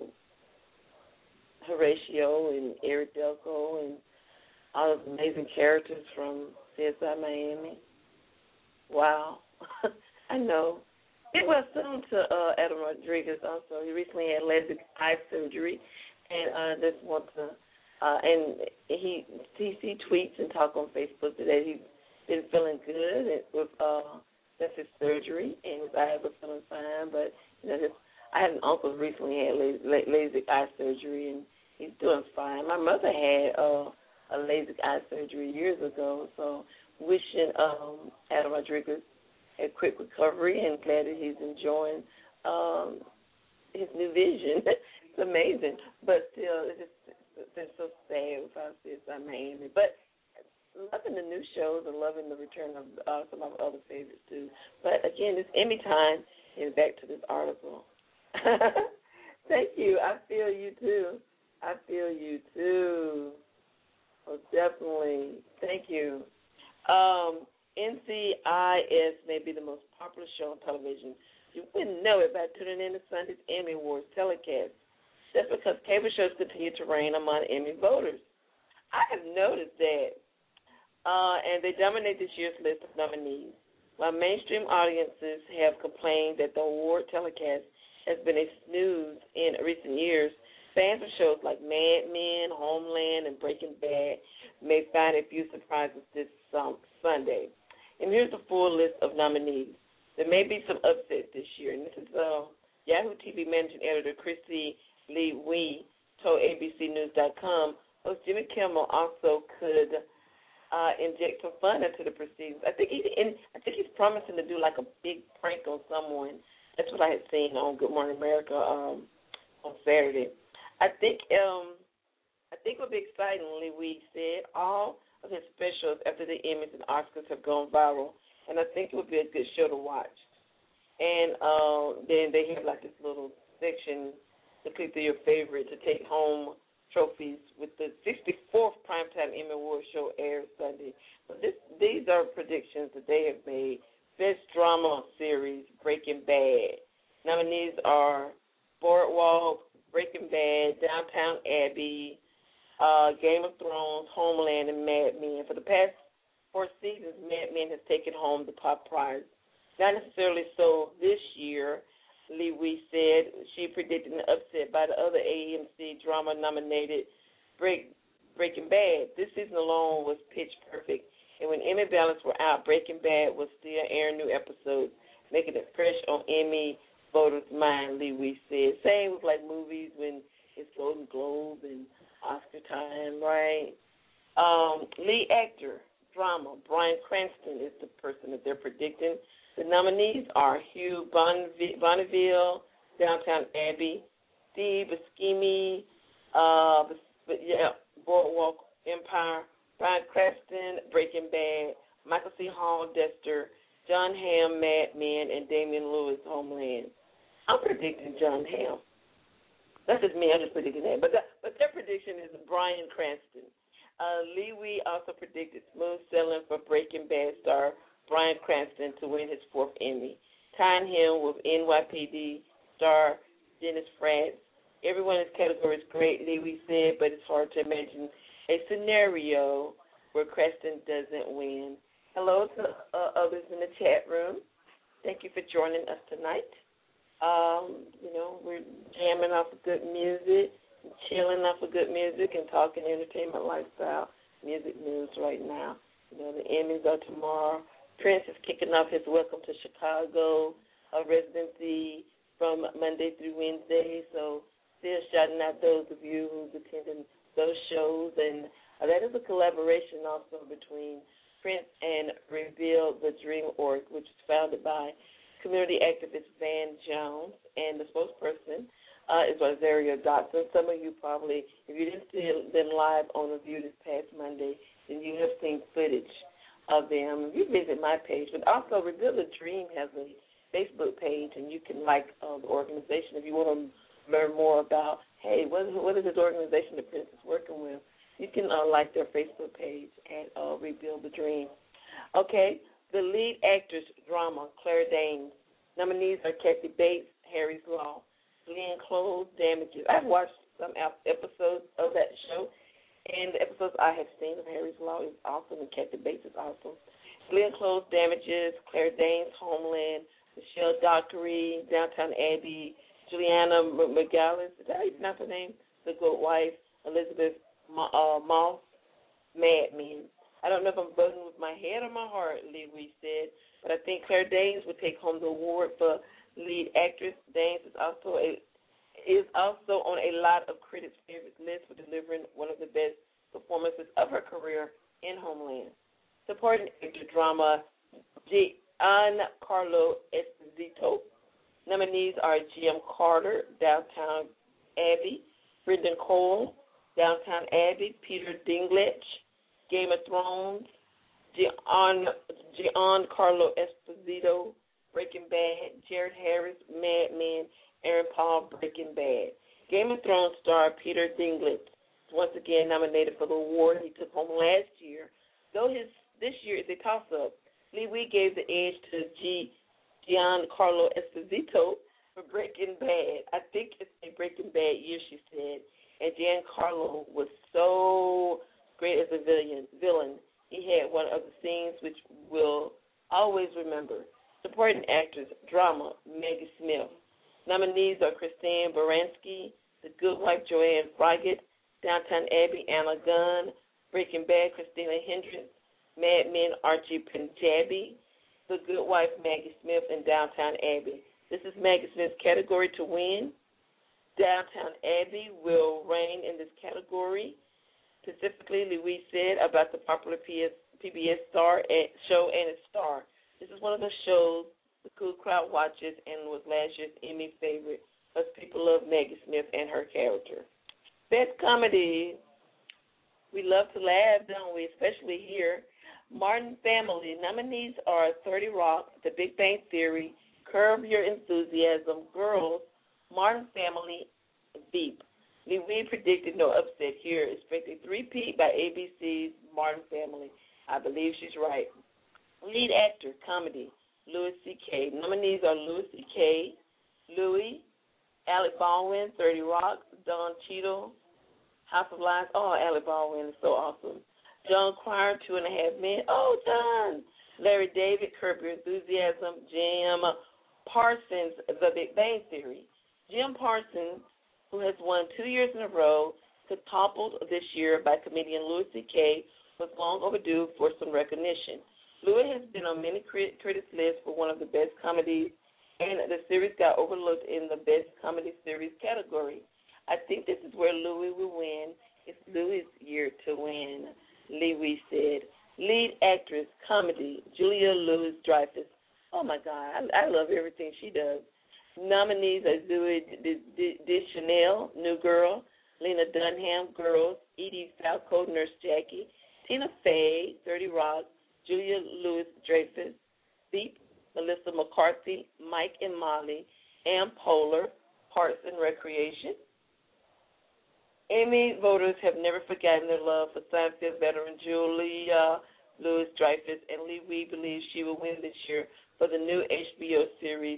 Horatio and Eric Delco and all those amazing characters from C S I Miami. Wow. I know. It was soon to uh, Adam Rodriguez also. He recently had LASIK eye surgery, and uh, just want to, uh, and he, he he tweets and talk on Facebook today. He's been feeling good with uh, since his surgery, and his eyes are feeling fine. But you know, just, I had an uncle who recently had LASIK eye surgery, and he's doing fine. My mother had uh, a LASIK eye surgery years ago, so wishing um, Adam Rodriguez a quick recovery, and glad that he's enjoying um, his new vision. It's amazing, but still, it's just it's so sad without C S I Miami. But loving the new shows and loving the return of uh, some of our other favorites too. But again, it's Emmy time, and back to this article. Thank you. I feel you too. I feel you too. Oh, definitely. Thank you. Um, N C I S may be the most popular show on television. You wouldn't know it by tuning in to Sunday's Emmy Awards telecast. That's because cable shows continue to reign among Emmy voters. I have noticed that, uh, and they dominate this year's list of nominees. While mainstream audiences have complained that the award telecast has been a snooze in recent years, fans of shows like Mad Men, Homeland, and Breaking Bad may find a few surprises this um, Sunday. And here's the full list of nominees. There may be some upsets this year, and this is uh, Yahoo T V managing editor Christy Lee Wee told A B C News dot com host Jimmy Kimmel also could uh, inject some fun into the proceedings. I think he, and I think he's promising to do like a big prank on someone. That's what I had seen on Good Morning America um, on Saturday. I think um, I think it would be exciting, Lee Wee said. All of his specials after the Emmys and Oscars have gone viral, and I think it would be a good show to watch. And uh, then they have like this little section to click through your favorite to take home trophies with the sixty-fourth Primetime Emmy Award show airs Sunday. But this, these are predictions that they have made. Best Drama Series, Breaking Bad. Nominees are Boardwalk, Breaking Bad, Downtown Abbey, Uh, Game of Thrones, Homeland, and Mad Men. For the past four seasons, Mad Men has taken home the top prize. Not necessarily so this year, Lee Wee said. She predicted an upset by the other A M C drama-nominated Break, Breaking Bad. This season alone was pitch perfect, and when Emmy ballots were out, Breaking Bad was still airing new episodes, making it fresh on Emmy voters' mind, Lee Wee said. Same with like movies when it's Golden Globe and Oscar time, right? Um, lead actor, drama, Bryan Cranston is the person that they're predicting. The nominees are Hugh Bonneville, Downtown Abbey, Steve Buscemi, uh, yeah, Boardwalk Empire, Bryan Cranston, Breaking Bad, Michael C. Hall, Dexter, Jon Hamm, Mad Men, and Damian Lewis, Homeland. I'm predicting Jon Hamm. That's just me. I'm just predicting that. But, that, but their prediction is Bryan Cranston. Uh, Lee Wee also predicted smooth sailing for Breaking Bad star Bryan Cranston to win his fourth Emmy. tying him with N Y P D star Dennis Franz. Everyone in this category is great, Lee said, but it's hard to imagine a scenario where Creston doesn't win. Hello to uh, others in the chat room. Thank you for joining us tonight. Um, you know, we're jamming off of good music, chilling off of good music, and talking entertainment, lifestyle, music news right now. You know, the Emmys are tomorrow. Prince is kicking off his Welcome to Chicago uh, residency from Monday through Wednesday. So still shouting out those of you who's attending those shows. And uh, that is a collaboration also between Prince and Reveal the Dream Org, which is founded by community activist Van Jones, and the spokesperson uh, is Rosario Dotson. Some of you probably, if you didn't see them live on The View this past Monday, then you have seen footage of them. You visit my page, but also Reveal the Dream has a Facebook page, and you can like uh, the organization if you want to learn more about, hey, what is, what is this organization that Prince is working with? You can uh, like their Facebook page at uh, Reveal the Dream. Okay, the lead actress drama, Claire Danes. Nominees are Kathy Bates, Harry's Law, Glenn Close, Damages. I've watched some episodes of that show, and the episodes I have seen of Harry's Law is awesome, and Kathy Bates is awesome. Glenn Close, Damages, Claire Danes, Homeland, Michelle Dockery, Downtown Abbey, Juliana McGallis, is that how you pronounce her name? The Good Wife, Elizabeth uh, Moss, Mad Men. I don't know if I'm voting with my head or my heart, Lee Reese said, but I think Claire Danes would take home the award for lead actress. Danes is also a, is also on a lot of critics' favorite lists for delivering one of the best performances of her career in Homeland. Supporting actor drama, Giancarlo Esposito. Nominees are Jim Carter, Downtown Abbey, Brendan Cole, Downtown Abbey, Peter Dinklage, Game of Thrones, Gian, Giancarlo Esposito, Breaking Bad, Jared Harris, Mad Men, Aaron Paul, Breaking Bad. Game of Thrones star Peter Dinklage is once again nominated for the award he took home last year. Though his this year is a toss-up, Lee Wee gave the edge to G. Giancarlo Esposito for Breaking Bad. I think it's a Breaking Bad year, she said. And Giancarlo was so great as a villain. Villain. He had one of the scenes which we'll always remember. Supporting actress, drama, Maggie Smith. Nominees are Christine Baranski, The Good Wife, Joanne Froggatt, Downtown Abbey, Anna Gunn, Breaking Bad, Christina Hendricks, Mad Men, Archie Panjabi, The Good Wife, Maggie Smith, and Downtown Abbey. This is Maggie Smith's category to win. Downtown Abbey will reign in this category. Specifically, Louise said about the popular P B S star show and its star. This is one of the shows the cool crowd watches and was last year's Emmy favorite. Us people love Maggie Smith and her character. Best comedy. We love to laugh, don't we? Especially here. Martin Family. Nominees are thirty Rock, The Big Bang Theory, Curb Your Enthusiasm, Girls, Martin Family, Veep. Lee Wee predicted no upset here, expecting three-peat by A B C's Martin Family. I believe she's right. Lead actor, comedy, Louis C K. Nominees are Louis C K, Louis, Alec Baldwin, thirty Rock, Don Cheadle, House of Lions. Oh, Alec Baldwin is so awesome. John Cryer, Two and a Half Men. Oh, John. Larry David, Curb Your Enthusiasm. Jim Parsons, The Big Bang Theory. Jim Parsons, who has won two years in a row, was toppled this year by comedian Louis C K, was long overdue for some recognition. Louis has been on many crit- critics' lists for one of the best comedies, and the series got overlooked in the best comedy series category. I think this is where Louis will win. It's Louis' year to win, Louis said. Lead actress, comedy, Julia Louis-Dreyfus. Oh, my God, I, I love everything she does. Nominees are Zoe Deschanel, New Girl, Lena Dunham, Girls, Edie Falco, Nurse Jackie, Tina Fey, thirty Rock, Julia Louis-Dreyfus, Veep, Melissa McCarthy, Mike and Molly, Ann Poehler, Parks and Recreation. Emmy voters have never forgotten their love for Seinfeld veteran Julia Louis-Dreyfus, and Lee Wee believes she will win this year for the new H B O series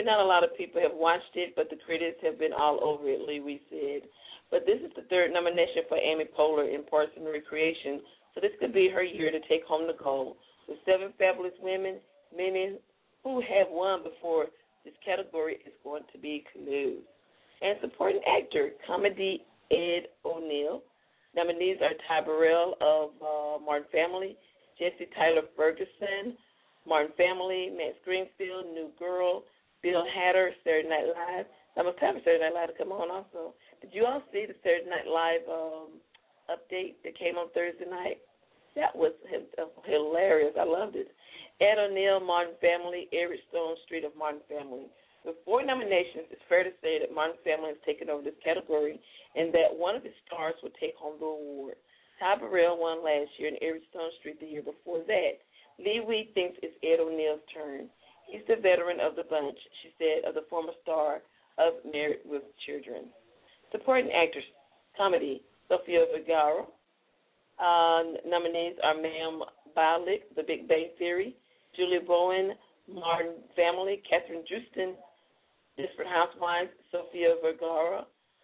not a lot of people have watched it, but the critics have been all over it, Lee Wee said. But this is the third nomination for Amy Poehler in Parks and Recreation, so this could be her year to take home the gold. With seven fabulous women, many who have won before, this category is going to be closed. And supporting actor, comedy Ed O'Neill. Nominees are Ty Burrell of uh, Martin Family, Jesse Tyler Ferguson, Martin Family, Matt Greenfield, New Girl, Bill Hader, Saturday Night Live. I must have a Saturday Night Live to come on also. Did you all see the Saturday Night Live um, update that came on Thursday night? That was hilarious. I loved it. Ed O'Neill, Martin Family, Eric Stone Street of Martin Family. With four nominations, it's fair to say that Martin Family has taken over this category and that one of its stars will take home the award. Ty Burrell won last year and Eric Stone Street the year before that. Lee Wee thinks it's Ed O'Neill's turn. He's the veteran of the bunch, she said, of the former star of Married with Children. Supporting actors, comedy, Sofia Vergara. Uh, nominees are Ma'am Bialik, The Big Bang Theory, Julie Bowen, Martin Family, Catherine Houston, Desperate Housewives, Sofia Vergara,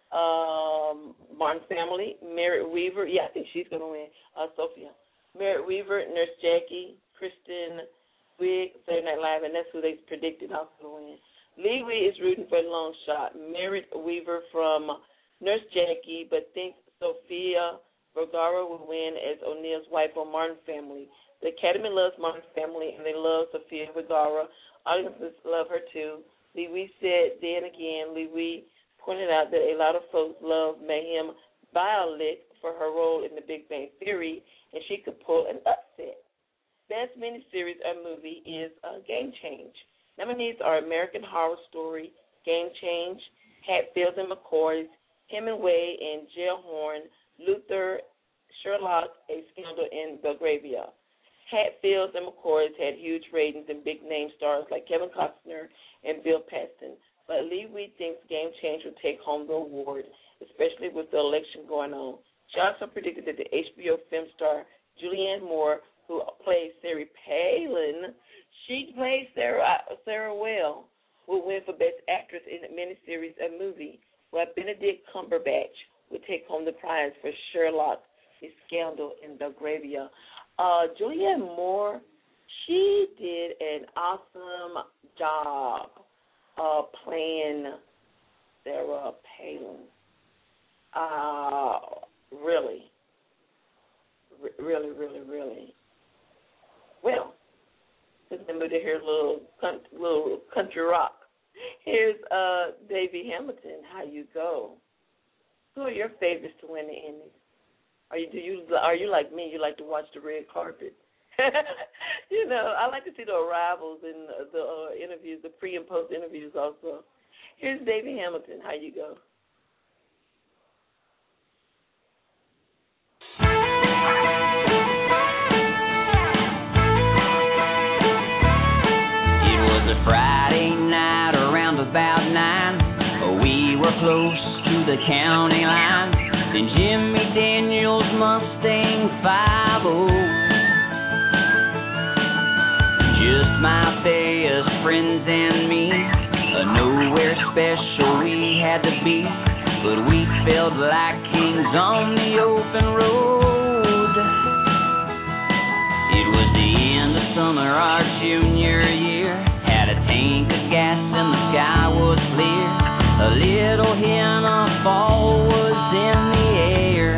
um, Martin Family, Merritt Weaver. Yeah, I think she's going to win, uh, Sophia. Merritt Weaver, Nurse Jackie, Kristen Wiig, Saturday Night Live, and that's who they predicted also to win. Lee Wee is rooting for a long shot. Merritt Weaver from Nurse Jackie, but thinks Sofia Vergara will win as O'Neill's wife on Martin Family. The Academy loves Martin Family, and they love Sofia Vergara. Audiences love her, too. Lee Wee said then again, Lee Wee pointed out that a lot of folks love Mayhem Bialik for her role in The Big Bang Theory, and she could pull an upset. Best miniseries or movie is uh, Game Change. Nominees are American Horror Story, Game Change, Hatfields and McCoys, Hemingway and Gellhorn, Luther, Sherlock, A Scandal in Belgravia. Hatfields and McCoys had huge ratings and big-name stars like Kevin Costner and Bill Paxton, but Lee Wee thinks Game Change will take home the award, especially with the election going on. She also predicted that the H B O film star Julianne Moore, who plays Sarah Palin, she plays Sarah, Sarah Well, will win for Best Actress in a miniseries or movie, while Benedict Cumberbatch would take home the prize for Sherlock, A Scandal in Belgravia. Uh, Julianne Moore, she did an awesome job uh, playing Sarah Palin. Uh, really, R- really, really, really. Well, let's move to hear a little, little country rock. Here's uh, Davey Hamilton, How You Go. Who are your favorites to win the Emmys? Are you do you are you like me? You like to watch the red carpet? You know, I like to see the arrivals and the uh, interviews, the pre and post interviews also. Here's Davey Hamilton. How you go? It was a Friday night around about nine. We were close to the county line. And Jimmy Daniels Mustang five oh. Just my best friends and me. Uh, nowhere special we had to be, but we felt like kings on the open road. It was the end of summer, our junior year. Had a tank of gas and the sky was clear. A little hint of fall was in the air.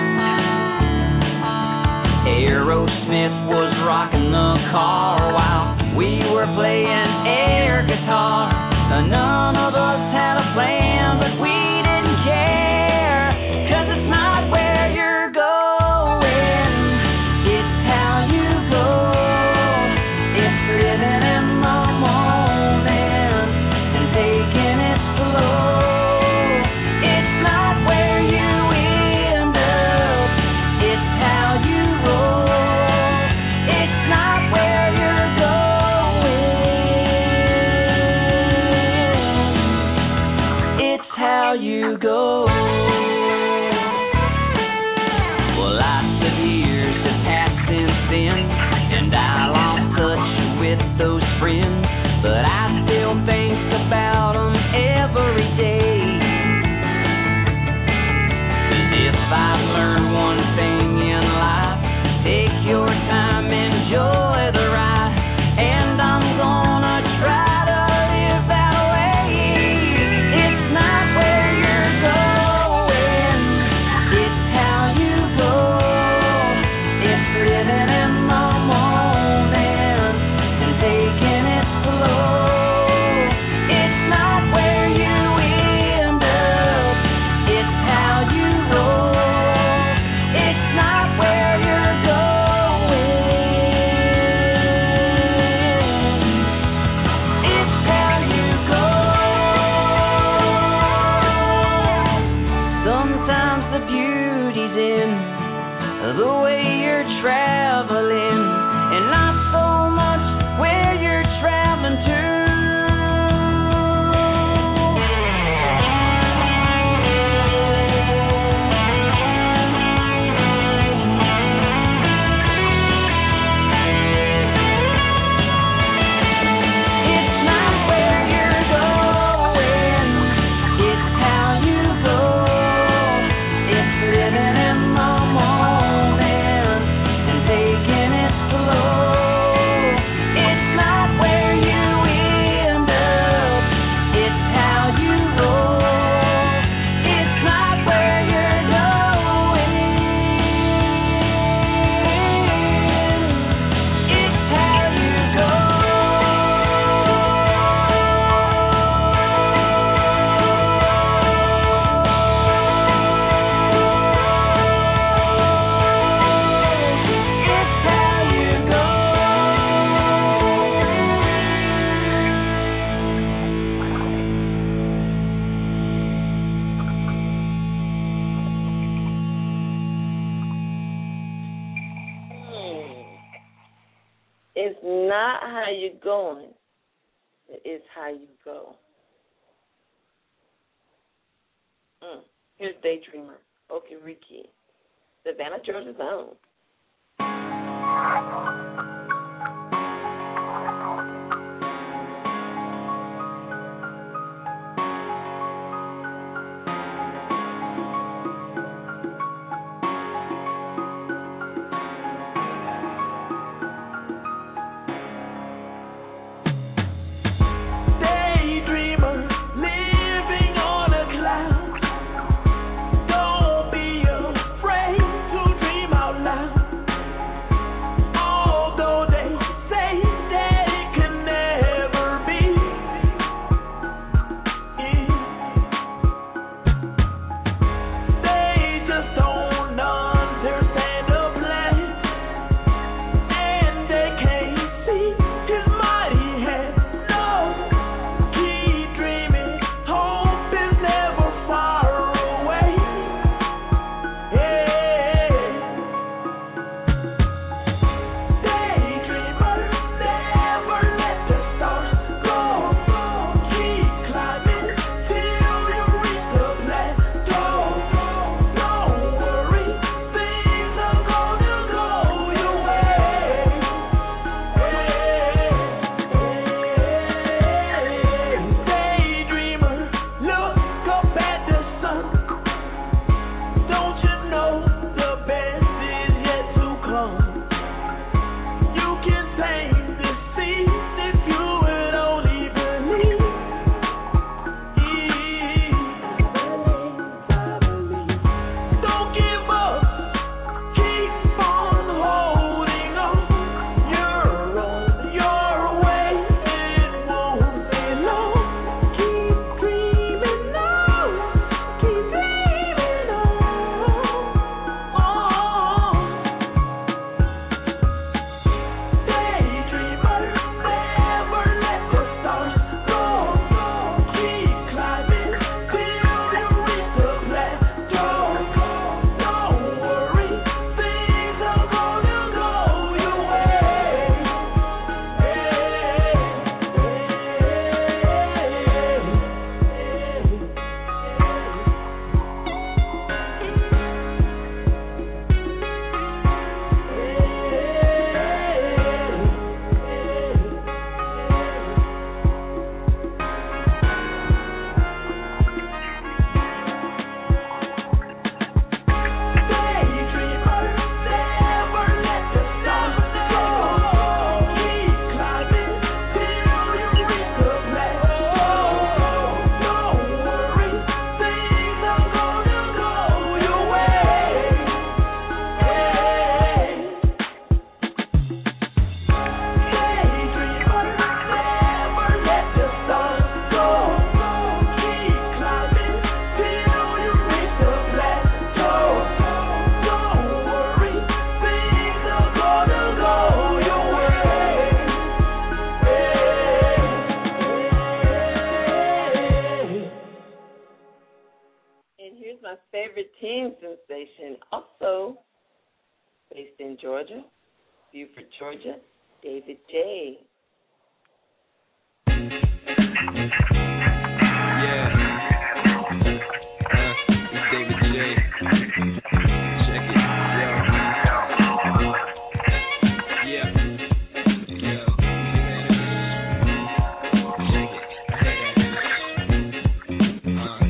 Aerosmith was rocking the car while we were playing air guitar. None of us had a plan, but we didn't care. 'Cause it's not where you're going, it's how you go. It's living in the moment and taking it slow. It's not where you end up, it's how you roll. It's not where you're going, but I still think about them every day. 'Cause if I've learned one thing in life, take your time, enjoy the ride, and I'm gonna try to live that way. It's not where you're going, it's how you go. It's living in the moment and taking it slow. It's not where you end up, it's how you roll. It's not where you're going, it's how you go. Sometimes the beauty's in the way you're traveling, and not so much where you're traveling to. It's not where you're going, it's how you go. It's living in the moment and taking it slow. It's not where you end up, it's how you roll. It's not where you're going, it's how you go. It's how you go. Hmm. It's not how you're going, it's how you go. Mm. Here's Daydreamer, Okie Ricky, Savannah, Georgia's own. Daydreamer, living on a cloud. Don't be afraid to dream out loud. All favorite teen sensation, also based in Georgia, Beaufort, Georgia, David J. Yeah. Uh, it's David J. Check it. Yo. Yeah. Yo. Check it. Uh,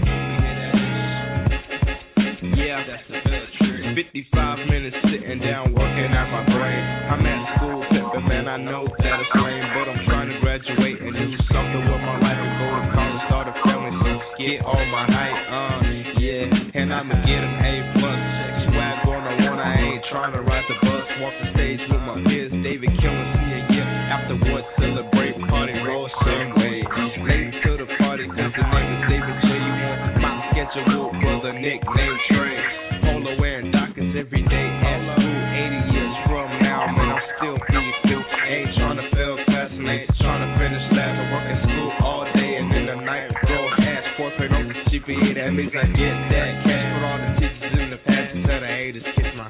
yeah, that's the best trick. fifty-five minutes sitting down working at my brain. I'm at school pimping, man, I know that it's lame, but I'm trying to graduate and do something with my life and go to college, start a family, so get all my height, uh, yeah, and I'ma get an A plus, swag on the one, I ain't trying to ride the bus, walk the stage with my peers, David killing, see a year afterwards, celebrate, party, roll, same way, late to the party, cause the name is David J, you want my schedule for the nickname Trey, polo wearing Dockers every day at school, eighty years from now, man, I'm still being cute, ain't trying to fail class, and ain't trying to finish last, I work at school all day, and in the night, grow ass, four-pay on the G P A, that means I get that cash, for all the teachers in the past, instead of haters, kiss my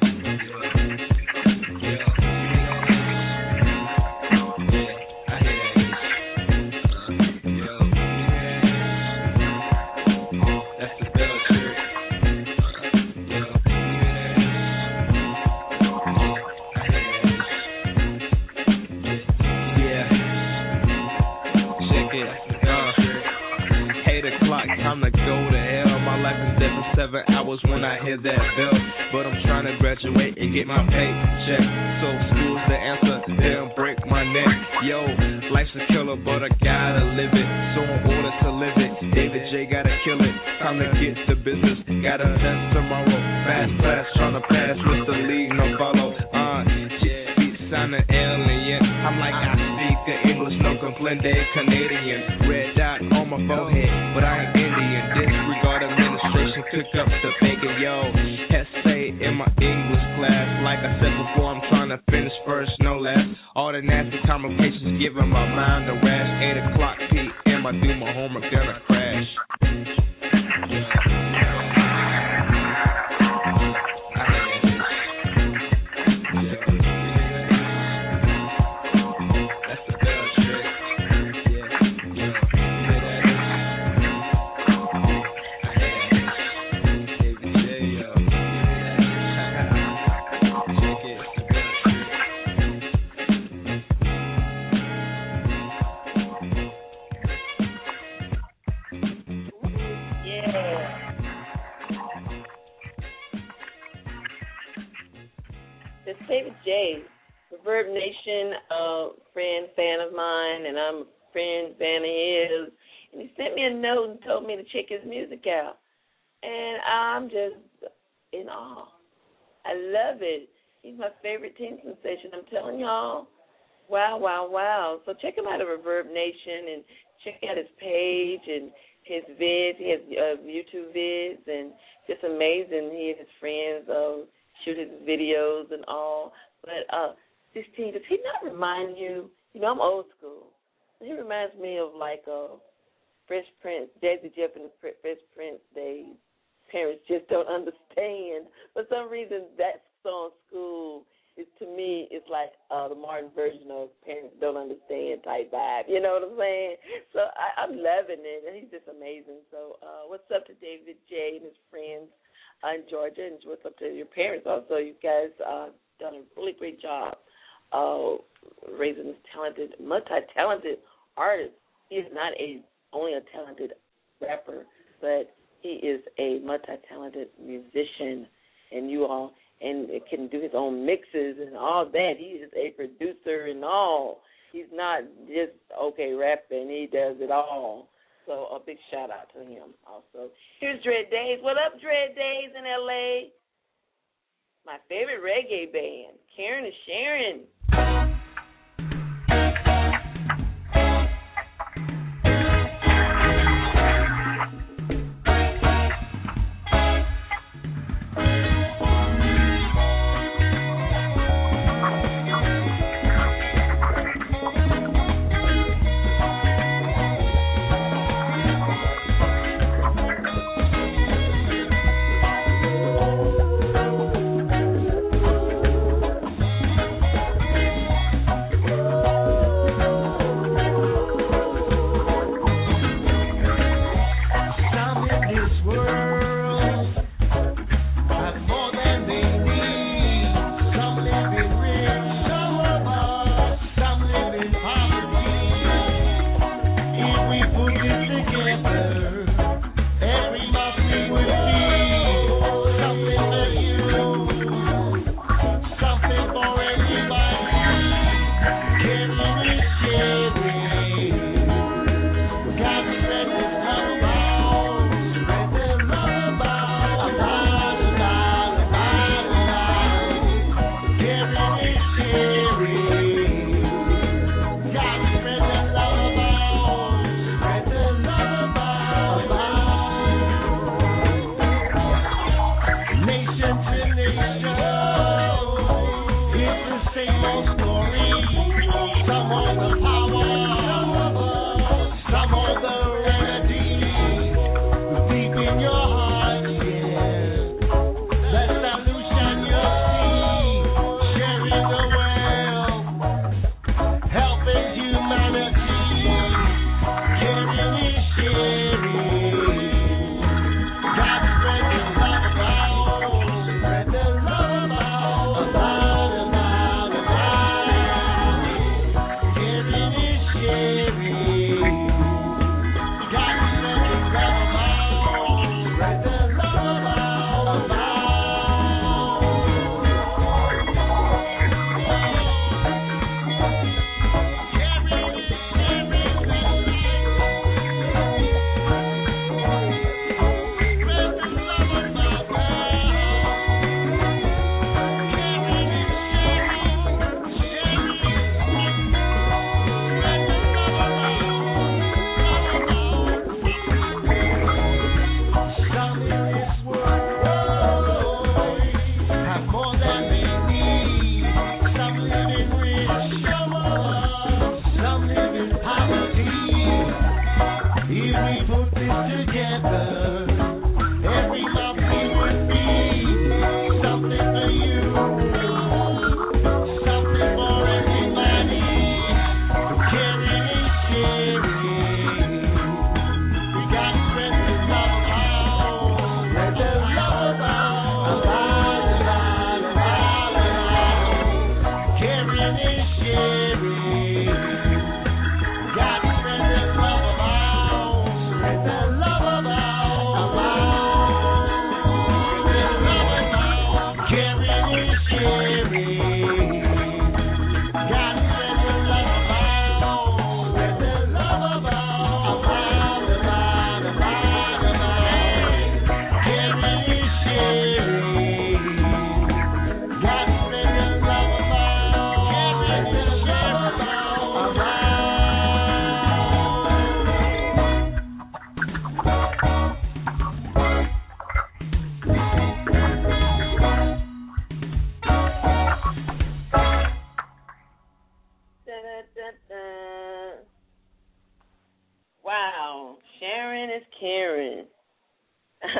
time to go to hell. My life is dead for seven hours when I hear that bell. But I'm trying to graduate and get my paycheck. So school's the answer, they'll break my neck. Yo, life's a killer, but I gotta live it. So in order to live it, David J gotta kill it. Time to get to business, gotta test tomorrow. Fast class, trying to pass, Mister Lee, no follow. Uh, beat sounding alien. I'm like I speak the English, no comprende Canadian. Red dot on my forehead, but I ain't Indian. Disregard administration, cook up the bacon, yo. Essay in my English class. Like I said before, I'm trying to finish first, no last. All the nasty complications giving my mind a rash. eight o'clock P M, I do my homework, then I crash. David J, Reverb Nation, uh, friend, fan of mine, and I'm a friend, fan of his. And he sent me a note and told me to check his music out. And I'm just in awe. I love it. He's my favorite teen sensation. I'm telling y'all, wow, wow, wow. So check him out at Reverb Nation and check out his page and his vids. He has uh, YouTube vids, and just amazing. He and his friends uh, shoot his videos and all. But uh, this teen, does he not remind you? You know, I'm old school. He reminds me of like uh, Fresh Prince, Jazzy Jeff and the Fresh Prince days. Parents just don't understand. For some reason, that song, School, is to me, it's like uh, the Martin version of Parents Don't Understand type vibe. You know what I'm saying? So I, I'm loving it, and he's just amazing. So uh, what's up to David J and his friends uh, in Georgia, and what's up to your parents also? You guys uh, done a really great job uh, raising this talented, multi-talented artist. He is not a only a talented rapper, but he is a multi-talented musician, and you all, and can do his own mixes and all that. He is a producer and all. He's not just, okay, rapping. He does it all. So a big shout-out to him also. Here's Dread Days. What up, Dread Days in L A? My favorite reggae band, Karen and Sharon.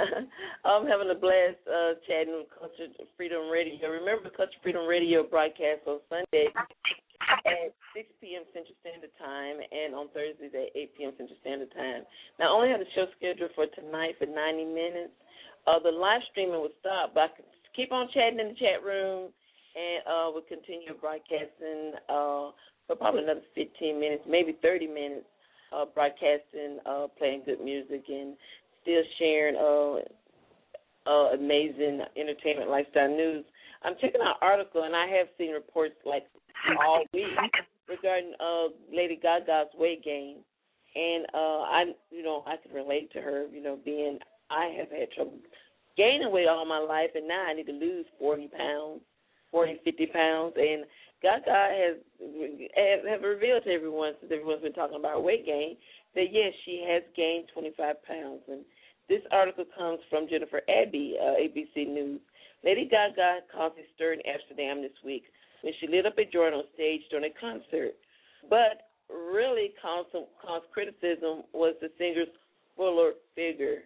I'm having a blast uh, chatting with Culture Freedom Radio. Remember, Culture Freedom Radio broadcasts on Sunday at six p.m. Central Standard Time and on Thursdays at eight p.m. Central Standard Time. Now, I only have the show scheduled for tonight for ninety minutes. Uh, the live streaming will stop, but I can keep on chatting in the chat room, and uh, we'll continue broadcasting uh, for probably another fifteen minutes, maybe thirty minutes, uh, broadcasting, uh, playing good music, and still sharing uh, uh, amazing entertainment lifestyle news. I'm checking out article, and I have seen reports like all week regarding uh, Lady Gaga's weight gain, and uh, I, you know, I can relate to her. You know, being I have had trouble gaining weight all my life, and now I need to lose forty pounds, forty, fifty pounds, and Gaga has have revealed to everyone, since everyone's been talking about weight gain, that yes, she has gained twenty-five pounds, and this article comes from Jennifer Abbey, uh, A B C News. Lady Gaga caused a stir in Amsterdam this week when she lit up a joint on stage during a concert. But really caused, some, caused criticism was the singer's fuller figure.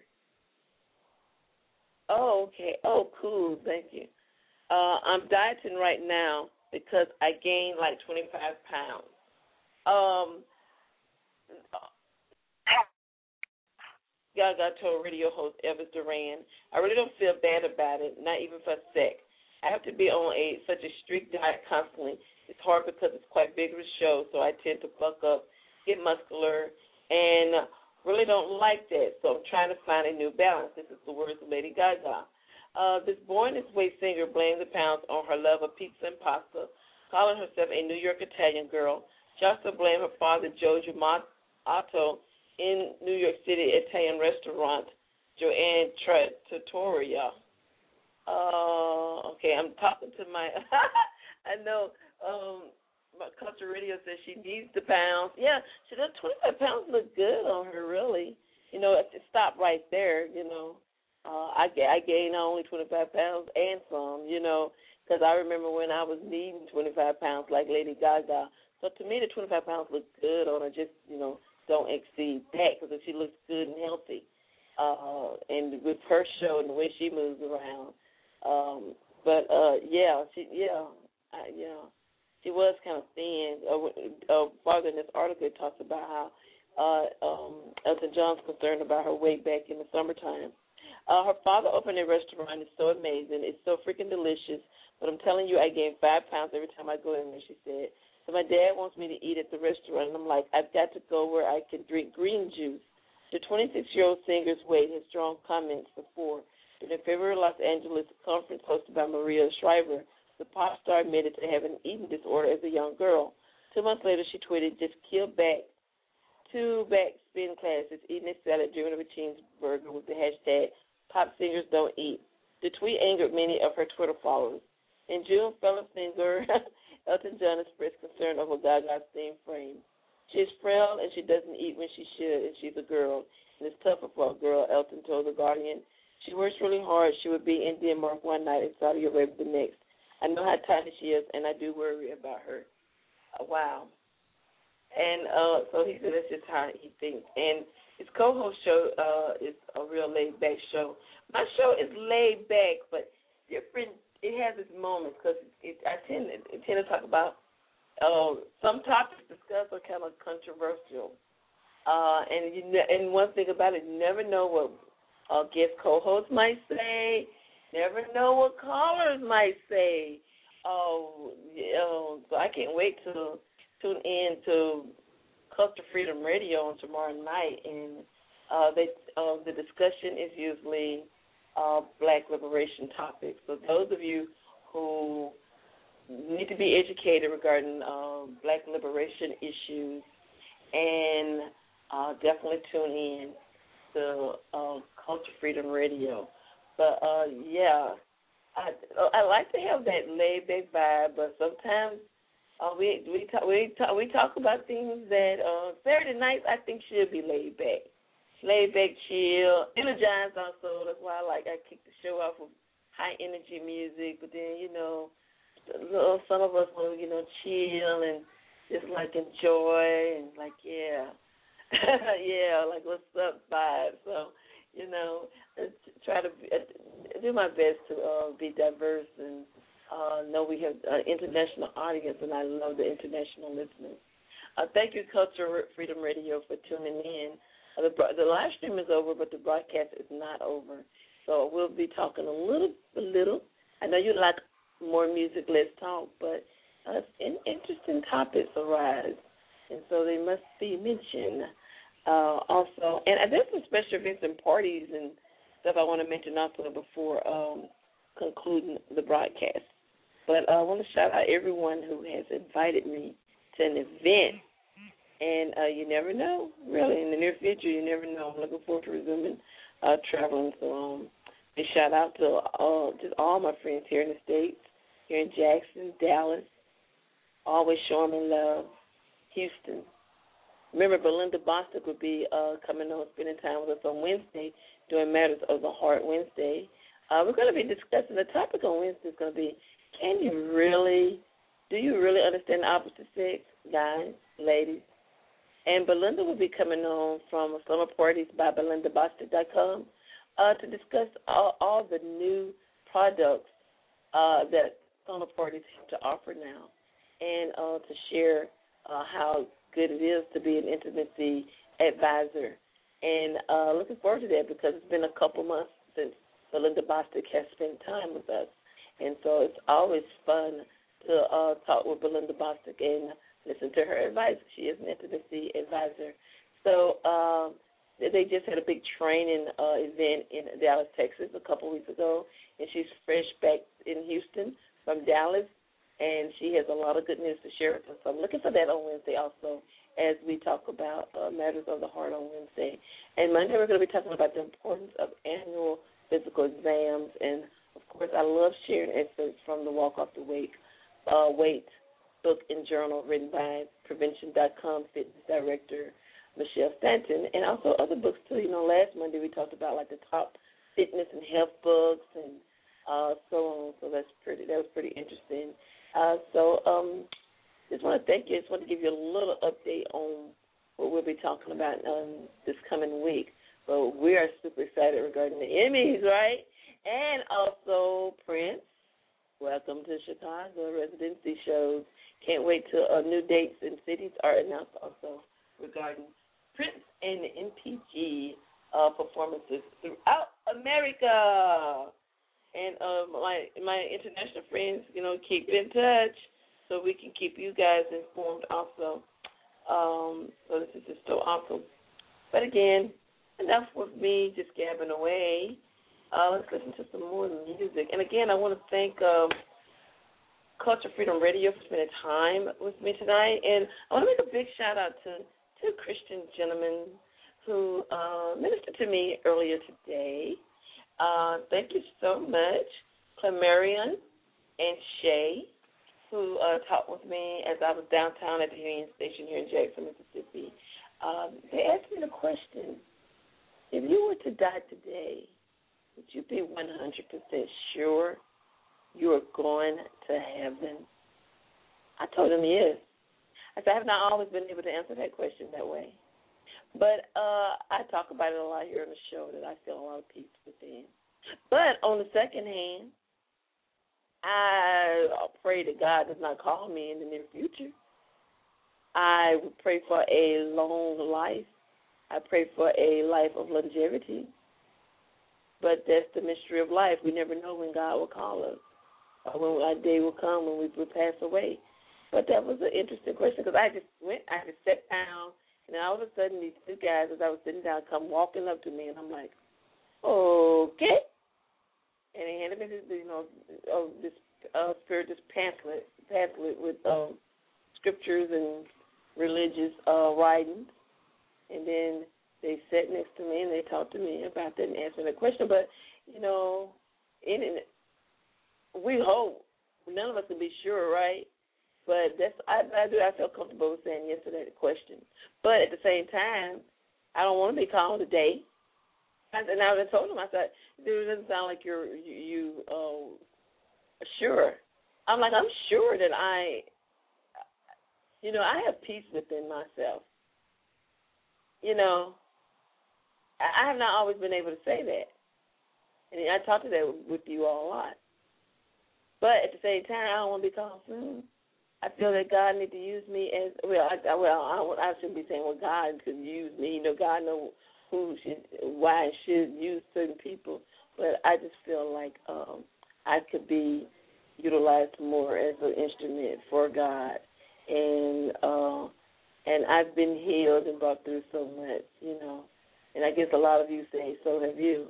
Oh, okay. Oh, cool. Thank you. Uh, I'm dieting right now because I gained like twenty-five pounds. Um, Gaga told radio host Elvis Duran, I really don't feel bad about it, not even for a sec. I have to be on a such a strict diet constantly. It's hard because it's quite vigorous show, so I tend to buck up, get muscular, and really don't like that. So I'm trying to find a new balance. This is the words of Lady Gaga. Uh, this born this way singer blamed the pounds on her love of pizza and pasta, calling herself a New York Italian girl. She also blamed her father, Joe Giamato, in New York City Italian restaurant, Joanne Trattoria. Uh, okay, I'm talking to my, I know, um, my Culture Radio says she needs the pounds. Yeah, she does. twenty-five pounds look good on her, really. You know, to stop right there, you know. Uh, I, I gained only twenty-five pounds and some, you know, because I remember when I was needing twenty-five pounds like Lady Gaga. So to me, the twenty-five pounds look good on her. Just, you know, don't exceed that, because if she looks good and healthy, uh, and with her show and the way she moves around. Um, but uh, yeah, she yeah, I, yeah, she was kind of thin. Uh, uh, farther in this article, it talks about how uh, um, Elton John's concerned about her weight back in the summertime. Uh, her father opened a restaurant. It's so amazing. It's so freaking delicious. But I'm telling you, I gain five pounds every time I go in there, she said. So my dad wants me to eat at the restaurant, and I'm like, I've got to go where I can drink green juice. The twenty-six-year-old singer's weight has strong comments before. In a February Los Angeles conference hosted by Maria Shriver, the pop star admitted to having an eating disorder as a young girl. Two months later, she tweeted, just killed back two back spin classes, eating a salad, dreaming of a cheeseburger with the hashtag pop singers don't eat. The tweet angered many of her Twitter followers. In June, fellow singer Elton John expressed concern over Gaga's thin frame. She is frail and she doesn't eat when she should, and she's a girl. And it's tougher for a girl, Elton told The Guardian. She works really hard. She would be in Denmark one night and Saudi Arabia the next. I know how tiny she is, and I do worry about her. Uh, wow. And uh, so he said that's just how he thinks. And his co-host show uh, is a real laid-back show. My show is laid back, but different. It has its moments because it, I tend, I tend to talk about uh, some topics discussed are kind of controversial. Uh, and you ne- and one thing about it, you never know what uh, guest co-hosts might say. Never know what callers might say. Oh, you know, so I can't wait to tune in to Culture Freedom Radio on tomorrow night, and uh, they, uh, the discussion is usually uh, Black liberation topics. So those of you who need to be educated regarding uh, Black liberation issues, and uh, definitely tune in to uh, Culture Freedom Radio. But uh, yeah, I I like to have that laid back vibe, but sometimes uh, we we talk, we talk we talk about things that uh, Saturday nights I think should be laid back, laid back, chill, energized. Also, that's why I like I kick the show off with high energy music. But then you know, some of us want to you know chill and just like enjoy and like yeah, yeah, like what's up vibe. So. you know, uh, try to be, uh, do my best to uh, be diverse and uh, know we have an international audience, and I love the international listeners. Uh, thank you, Culture Freedom Radio, for tuning in. Uh, the, the live stream is over, but the broadcast is not over. So we'll be talking a little, a little. I know you like more music, let's talk, but uh, in, interesting topics arise, and so they must be mentioned. Uh, also, and there's some special events and parties and stuff I want to mention also before um, concluding the broadcast. But uh, I want to shout out everyone who has invited me to an event. And uh, you never know, really, in the near future, you never know. I'm looking forward to resuming uh, traveling. So um, a shout out to uh, just all my friends here in the States, here in Jackson, Dallas, always showing me love, Houston. Remember, Belinda Bostick will be uh, coming on, spending time with us on Wednesday, doing Matters of the Heart Wednesday. Uh, we're going to be discussing, the topic on Wednesday is going to be, can you really, do you really understand the opposite sex, guys, ladies? And Belinda will be coming on from Slumber Parties by Belinda Bostick dot com uh, to discuss all, all the new products uh, that Slumber Parties have to offer now, and uh, to share uh, how good it is to be an intimacy advisor. And uh, looking forward to that because it's been a couple months since Belinda Bostick has spent time with us. And so it's always fun to uh, talk with Belinda Bostick and listen to her advice. She is an intimacy advisor. So um, they just had a big training uh, event in Dallas, Texas a couple weeks ago, and she's fresh back in Houston from Dallas, and she has a lot of good news to share with us. So I'm looking for that on Wednesday also as we talk about uh, Matters of the Heart on Wednesday. And Monday we're going to be talking about the importance of annual physical exams, and, of course, I love sharing excerpts from the Walk Off the Weight, uh, weight book and journal written by Prevention dot com fitness director Michelle Stanton, and also other books too. You know, last Monday we talked about like the top fitness and health books and uh, so on. So that's pretty. That was pretty interesting. Uh, so um, just want to thank you. Just want to give you a little update on what we'll be talking about um, this coming week. So we are super excited regarding the Emmys, right? And also Prince. Welcome to Chicago residency shows. Can't wait till uh, new dates and cities are announced also regarding Prince and the M P G uh, performances throughout America. And uh, my my international friends, you know, keep in touch so we can keep you guys informed also. Um, so this is just so awesome. But again, enough with me just gabbing away. Uh, let's listen to some more music. And again, I want to thank um, Culture Freedom Radio for spending time with me tonight. And I want to make a big shout out to two Christian gentlemen who uh, ministered to me earlier today. Uh, thank you so much, Clemarion and Shay, who uh, talked with me as I was downtown at the Union Station here in Jackson, Mississippi. Um, they asked me the question, if you were to die today, would you be one hundred percent sure you are going to heaven? I told them yes. I said, I have not always been able to answer that question that way. But uh, I talk about it a lot here on the show that I feel a lot of peace within. But on the second hand, I pray that God does not call me in the near future. I would pray for a long life. I pray for a life of longevity. But that's the mystery of life. We never know when God will call us, or when our day will come when we will pass away. But that was an interesting question because I just went, I just sat down, and then all of a sudden these two guys, as I was sitting down, come walking up to me, and I'm like, okay. And they handed me this, you know, oh, this uh, spirit, this pamphlet, pamphlet with um, scriptures and religious uh, writings, and then they sat next to me and they talked to me about that and answered the question. But, you know, in it, we hope. None of us can be sure, right? But that's I, I do. I feel comfortable with saying yes to that question. But at the same time, I don't want to be called today. And I told him, I said, dude, it doesn't sound like you're you, you uh, sure. I'm like, I'm sure that I, you know, I have peace within myself. You know, I, I have not always been able to say that. And I talk to that with you all a lot. But at the same time, I don't want to be called soon. I feel that God needs to use me as well. I, well, I, I shouldn't be saying well God could use me. You know, God knows who should, why and should use certain people. But I just feel like um, I could be utilized more as an instrument for God, and uh, and I've been healed and brought through so much, you know. And I guess a lot of you say so have you.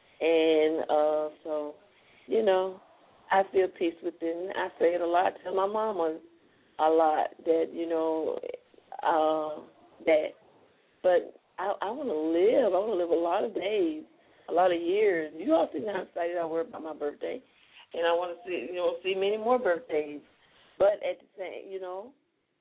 And uh, so, you know, I feel peace within. I say it a lot. I tell my mama a lot that, you know, uh, that. But I, I want to live. I want to live a lot of days, a lot of years. You all see how excited I were about my birthday, and I want to see, you know, see many more birthdays. But at the same, you know,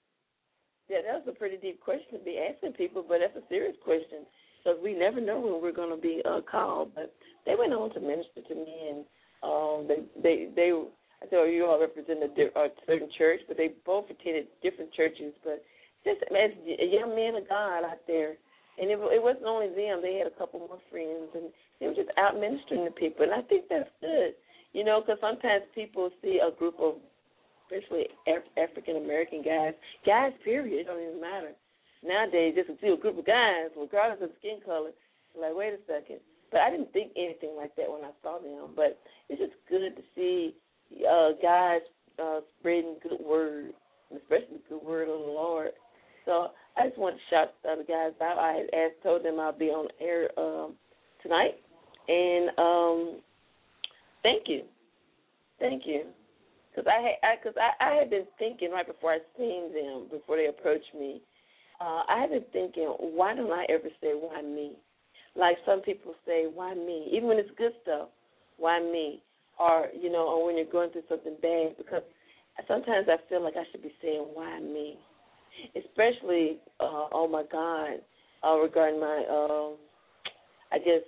yeah, that was a pretty deep question to be asking people, but that's a serious question because we never know when we're going to be uh, called. But they went on to minister to me, and um, they they they. I thought you all represent a, di- a certain church, but they both attended different churches. But just as young men of God out there, and it, it wasn't only them. They had a couple more friends, and they were just out ministering to people. And I think that's good, you know, because sometimes people see a group of, especially Af- African-American guys, guys, period, it don't even matter. Nowadays, just to see a group of guys, regardless of skin color, like, wait a second. But I didn't think anything like that when I saw them. But it's just good to see uh, guys uh, spreading good word, especially the good word of the Lord. So I just want to shout the other guys out. I had asked, told them I'll be on air um, tonight. And um, thank you. Thank you. Because I, had, I, cause I, I had been thinking right before I seen them, before they approached me, uh, I had been thinking, why don't I ever say, why me? Like some people say, why me? Even when it's good stuff, why me? Or, you know, or when you're going through something bad, because sometimes I feel like I should be saying, why me? Especially, uh, oh, my God, uh, regarding my, um, I guess,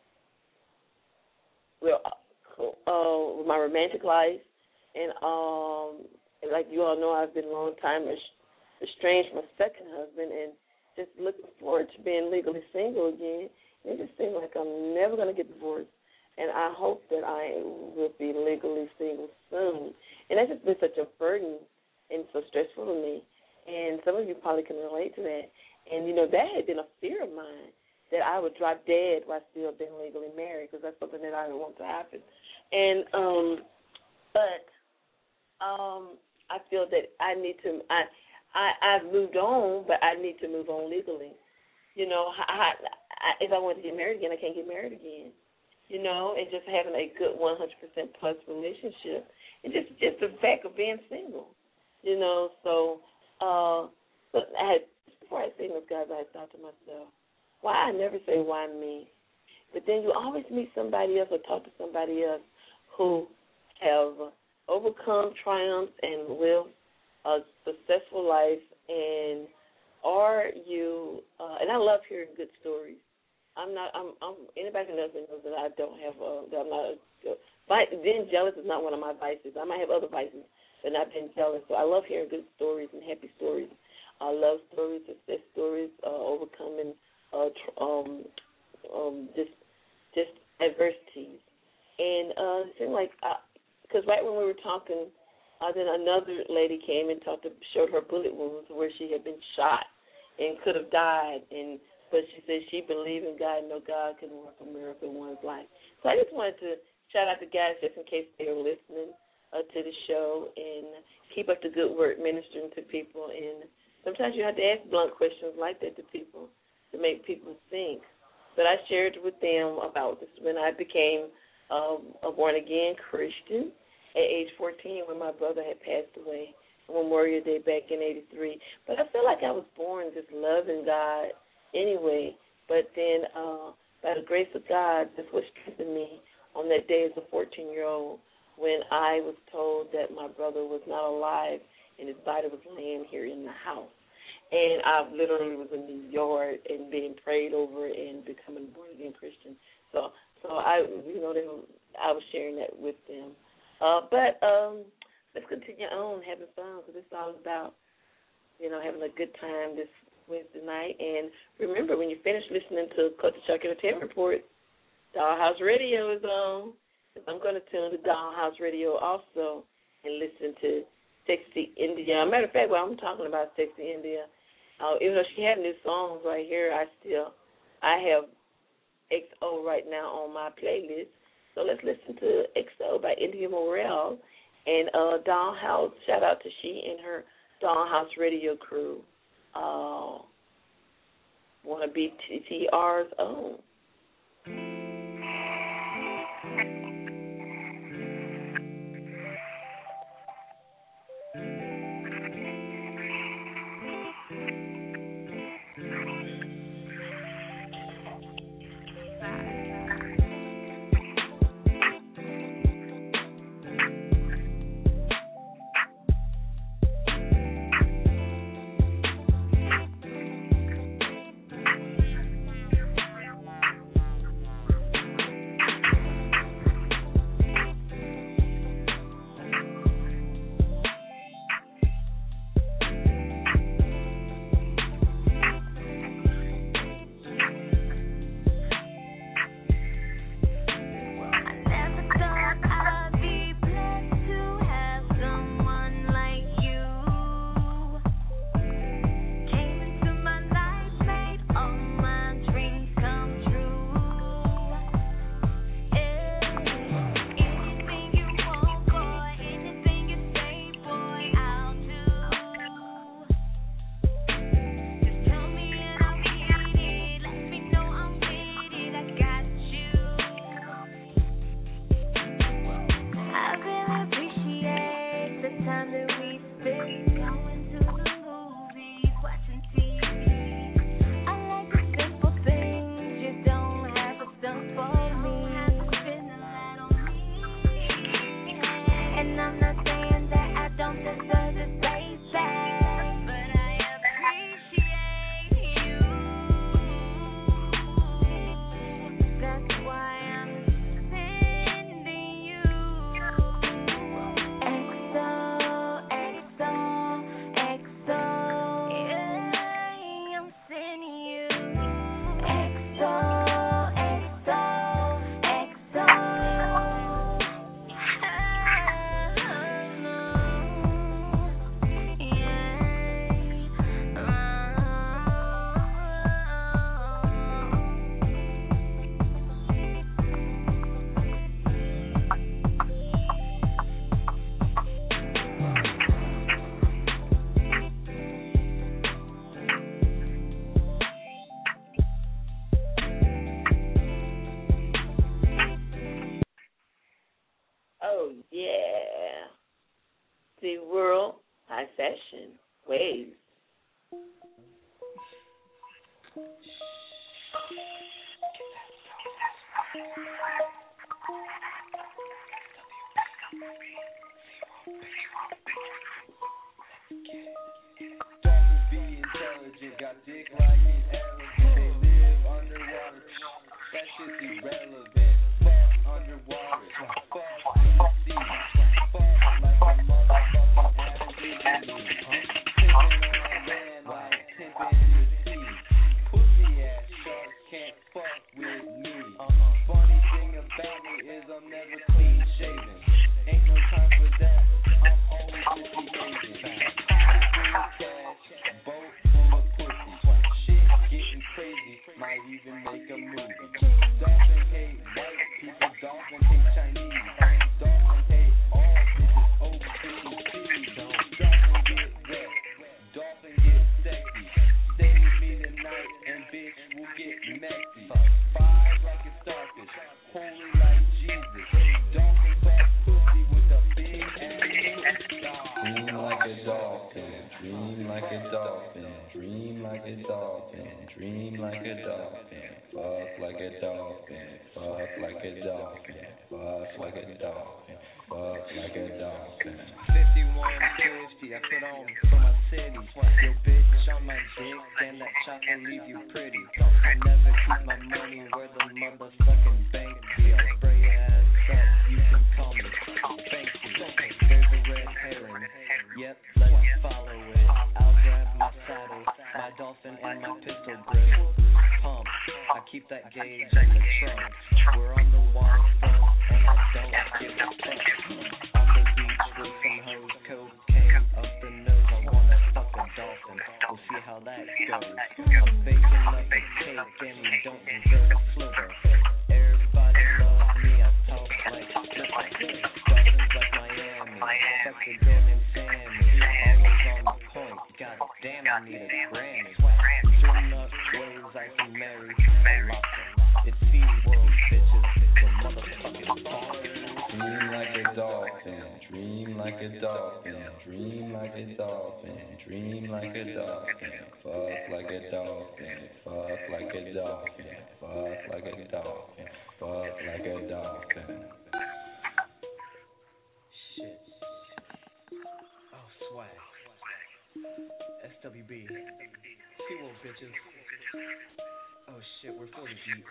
well, uh, my romantic life. And um, like you all know, I've been a long time estranged from my second husband and just looking forward to being legally single again. It just seems like I'm never going to get divorced. And I hope that I will be legally single soon. And that's just been such a burden and so stressful to me. And some of you probably can relate to that. And, you know, that had been a fear of mine, that I would drop dead while still being legally married, because that's something that I didn't want to happen. And, um, but um, I feel that I need to, I, I, I've moved on, but I need to move on legally. You know, I, I, if I want to get married again, I can't get married again. You know, and just having a good one hundred percent plus relationship, and just, just the fact of being single, you know. So, uh, but I had, before I say those guys, I thought to myself, why I never say why me? But then you always meet somebody else or talk to somebody else who have overcome triumphs and live a successful life, and are you, uh, and I love hearing good stories. I'm not. I'm. I'm anybody who knows me knows that I don't have. Uh, that I'm not. Uh, being jealous is not one of my vices. I might have other vices, but not being jealous. So I love hearing good stories and happy stories. I love stories, success stories, uh, overcoming, uh, tr- um, um, just, just adversities. And uh, it seemed like, because right when we were talking, uh, then another lady came and talked to, showed her bullet wounds where she had been shot and could have died, and. But she said she believed in God and know God can work a miracle in one's life. So I just wanted to shout out the guys just in case they were listening uh, to the show, and keep up the good work ministering to people. And sometimes you have to ask blunt questions like that to people to make people think. But I shared with them about this when I became um, a born-again Christian at age fourteen when my brother had passed away on Memorial Day back in eighty-three. But I feel like I was born just loving God anyway, but then uh, by the grace of God, that's what strengthened me on that day as a fourteen-year-old when I was told that my brother was not alive and his body was laying here in the house. And I literally was in the yard and being prayed over and becoming a born-again Christian. So, so I, you know, they were, I was sharing that with them. Uh, but um, let's continue on having fun, because it's all about, you know, having a good time this Wednesday night. And remember, when you finish listening to Culture Shock Entertainment Report, Dollhouse Radio is on. I'm going to tune to Dollhouse Radio also and listen to Sexy India. As a matter of fact, while I'm talking about Sexy India, uh, even though she had new songs right here, I still, I have X O right now on my playlist. So let's listen to X O by India Morel and uh, Dollhouse. Shout out to she and her Dollhouse Radio crew. Uh, Want to be T T R's own. Waves. Dolphins be intelligent, got dick like an elephant. They live underwater, that shit's irrelevant. Fuck underwater, fuck in the sea, fuck like a motherfucking ass. Pimpin' on land like pimpin' in the sea. Pussy ass sharks can't fuck with me. Funny thing about me is I'm never clean shaven. Ain't no time for that, I'm always misbehaving. Cash, boat full of pussy. Shit getting crazy, might even make a movie. Dolphin hate white people, dolphin hate Chinese. Dolphin hate all bitches, oh fifty-two. Dolphin get wet, dolphin get sexy. Stay with me tonight and bitch will get messy. Five like a starfish, holy like Jesus. Dolphin fuck pussy with a big ass. Dream like a dolphin, dream like a dolphin, dream like a dolphin, dream like a dolphin. Fuck like a dolphin, fuck like a dolphin, fuck like a dolphin, fuck like a dolphin. fifty-one fifty, I put on for my city. Yo, bitch, on my dick, damn that chopper leave you pretty. I never keep my money where the motherfucking bank be. I spray your ass up, you can call me Banksy. There's a red herring, yep, let's follow it. I'll grab my saddle, my dolphin that gauge in the trunk. We're on the waterfront, and I don't give a fuck. On the beach with some hoes, cocaine up the nose. I wanna fuck a dolphin. We'll see how that goes. I'm baking up a cake, and we don't deserve a sliver. Everybody love me. I talk like stripper. Dolphins like Miami. Fuck the girl named Sammy. Always on point. God damn, I need a Grammy. Swim up waves I can marry. It's SeaWorld, bitches. The motherfucking bars. Dream like a dolphin. Dream like a dolphin. Dream like a dolphin. Dream like a dolphin. Fuck like a dolphin. Fuck like a dolphin. Fuck like a dolphin. Fuck like a dolphin. Shit. Oh, swag. S W B. SeaWorld, bitches. Oh shit, we're forty deep.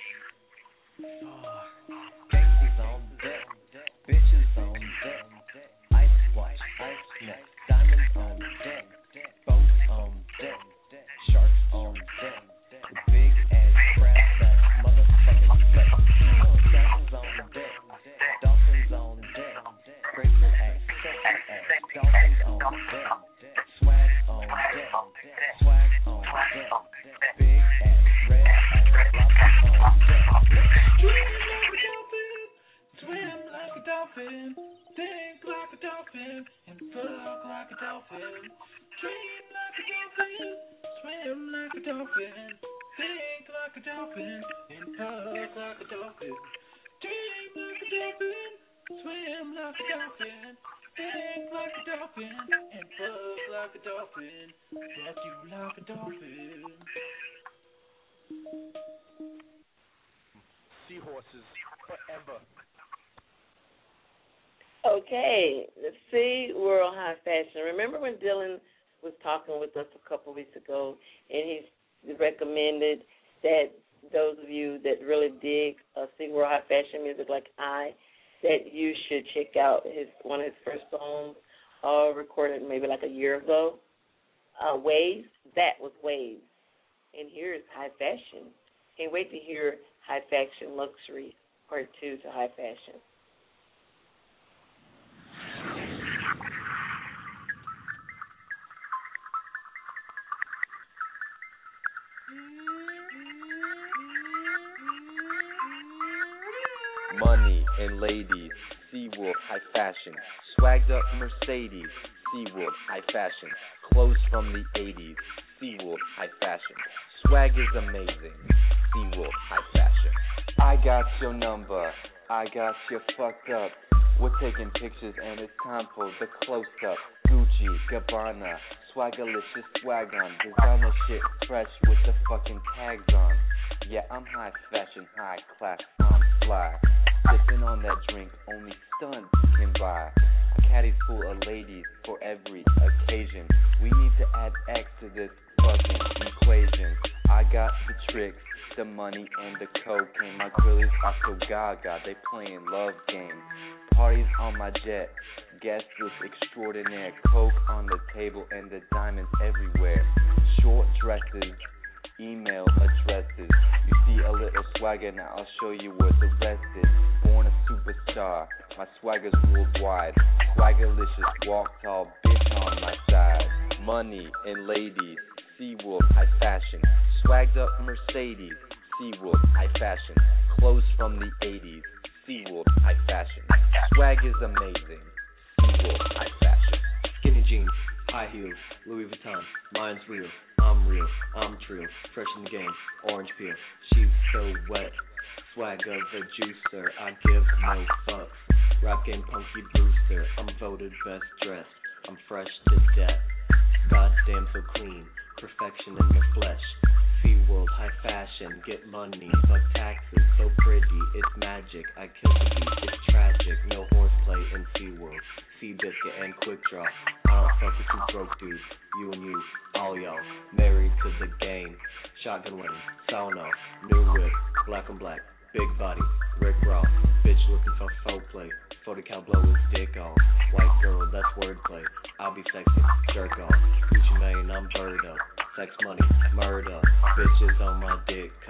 Oh. Gangsters on deck. Bitches on deck. Ice watch, ice neck. Diamonds on deck. Boats on deck. Sharks on deck. The big ass crab that motherfucking flex. Dolphins on deck. Dolphins on deck. Graceful ass, sexy ass. Dolphins on deck. Swag on deck. Swag on deck. Big ass, red ass. Lobsters on deck. Swim like a dolphin. Think like a dolphin. And fuck like a dolphin. Dream like a dolphin. Swim like a dolphin. Think like a dolphin. And fuck like a dolphin. Dream like a dolphin. Swim like a dolphin. Think like a dolphin. And fuck like a dolphin. Fuck you like a dolphin. Seahorses forever. Okay, the SeaWorld High Fashion. Remember when Dylan was talking with us a couple weeks ago, and he recommended that those of you that really dig uh, SeaWorld High Fashion music like I, that you should check out his one of his first songs, uh, recorded maybe like a year ago, uh, Waves. That was Waves. And here's High Fashion. Can't wait to hear High Fashion Luxury Part two to High Fashion. Money and ladies, SeaWorld High Fashion. Swagged up Mercedes, SeaWorld High Fashion. Clothes from the eighties, SeaWorld High Fashion. Swag is amazing, SeaWorld High Fashion. I got your number, I got you fucked up. We're taking pictures and it's time for the close-up. Gucci, Gabbana, Swagalicious swag on. Designer shit fresh with the fucking tags on. Yeah, I'm high fashion, high class, I'm fly. Sipping on that drink only stunts can buy. A caddy's full of ladies for every occasion. We need to add X to this fucking equation. I got the tricks, the money, and the cocaine. My grillies are so gaga, they playing love games. Parties on my jet, guest list extraordinaire. Coke on the table and the diamonds everywhere. Short dresses, email addresses. You see a little swagger, now I'll show you what the rest is. Born a superstar, my swagger's worldwide. Swaggerlicious, walk tall, bitch on my side. Money and ladies, SeaWorld High Fashion. Swagged up Mercedes, SeaWorld High Fashion. Clothes from the eighties, SeaWorld High Fashion. Swag is amazing, SeaWorld High Fashion. Skinny jeans, high heels, Louis Vuitton, mine's real, I'm real, I'm trill, fresh in the game, orange peel, she's so wet, swag of a juicer, I give no fucks, rap game punky Brewster, I'm voted best dressed, I'm fresh to death, goddamn so clean, perfection in the flesh, SeaWorld High Fashion, get money, fuck taxes, so pretty, it's magic, I kill the beat, it's tragic, no horseplay in SeaWorld, Seabiscuit and Quick Draw, I don't fuck with you broke dudes, you and you, all y'all, married to the game, shotgun wedding, sauna, new whip, black and black, big body, Rick Ross, bitch looking for faux play, forty cal blow his dick off, white girl, that's wordplay, I'll be sexy, jerk off, Gucci Mane, I'm bird up, sex money, murder, bitches on my dick, cause